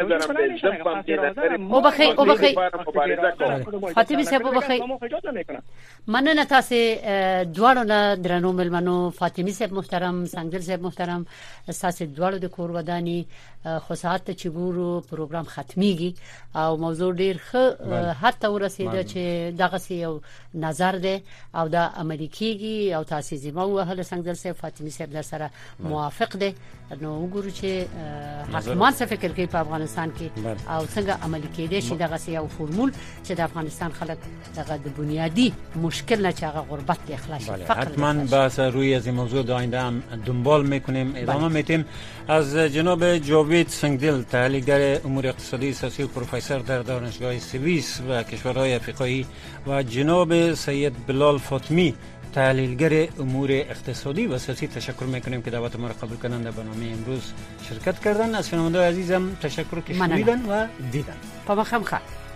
او بخی او بخی فاطمی صاحب او بخی مننه تاسو دواړو نه درنو ملمنو، فاطمی صاحب محترم، سنگدل صاحب محترم، تاسو دواړو د کور ودانی خو ساعت چې ګورو پروګرام ختميږي او موضوع ډیر ښه حتی ورسېده چې دغه یو نظر ده او دا امریکایي او تاسو زمو وهله سنگدل صاحب فاطمی صاحب در سره موافق ده. نو وګورو چې حکومت څه فکر کوي په افغانستان کې او څنګه عملي کېدای شي دغه یو فرمول چې د افغانستان خلک دغه د بنیادی مشکل نه چې هغه غربت دی اخلاص فقر. حتما بحث روی از این موضوع در آینده هم دنبال میکنیم، ادامه میدیم. از جناب جاوید سنگدل، تحلیلگر امور اقتصادی سیاسی و پروفسور در دانشگاه سوئیس و کشورهای افریقایی، و جناب سید بلال فاطمی، تحلیلگر امور اقتصادی و سیاسی، تشکر میکنیم که دعوت ما را قبول کردند در برنامه امروز شرکت کردن. از شنوندگان عزیزم تشکر که شنیدن و دیدن. پا بخم خواه.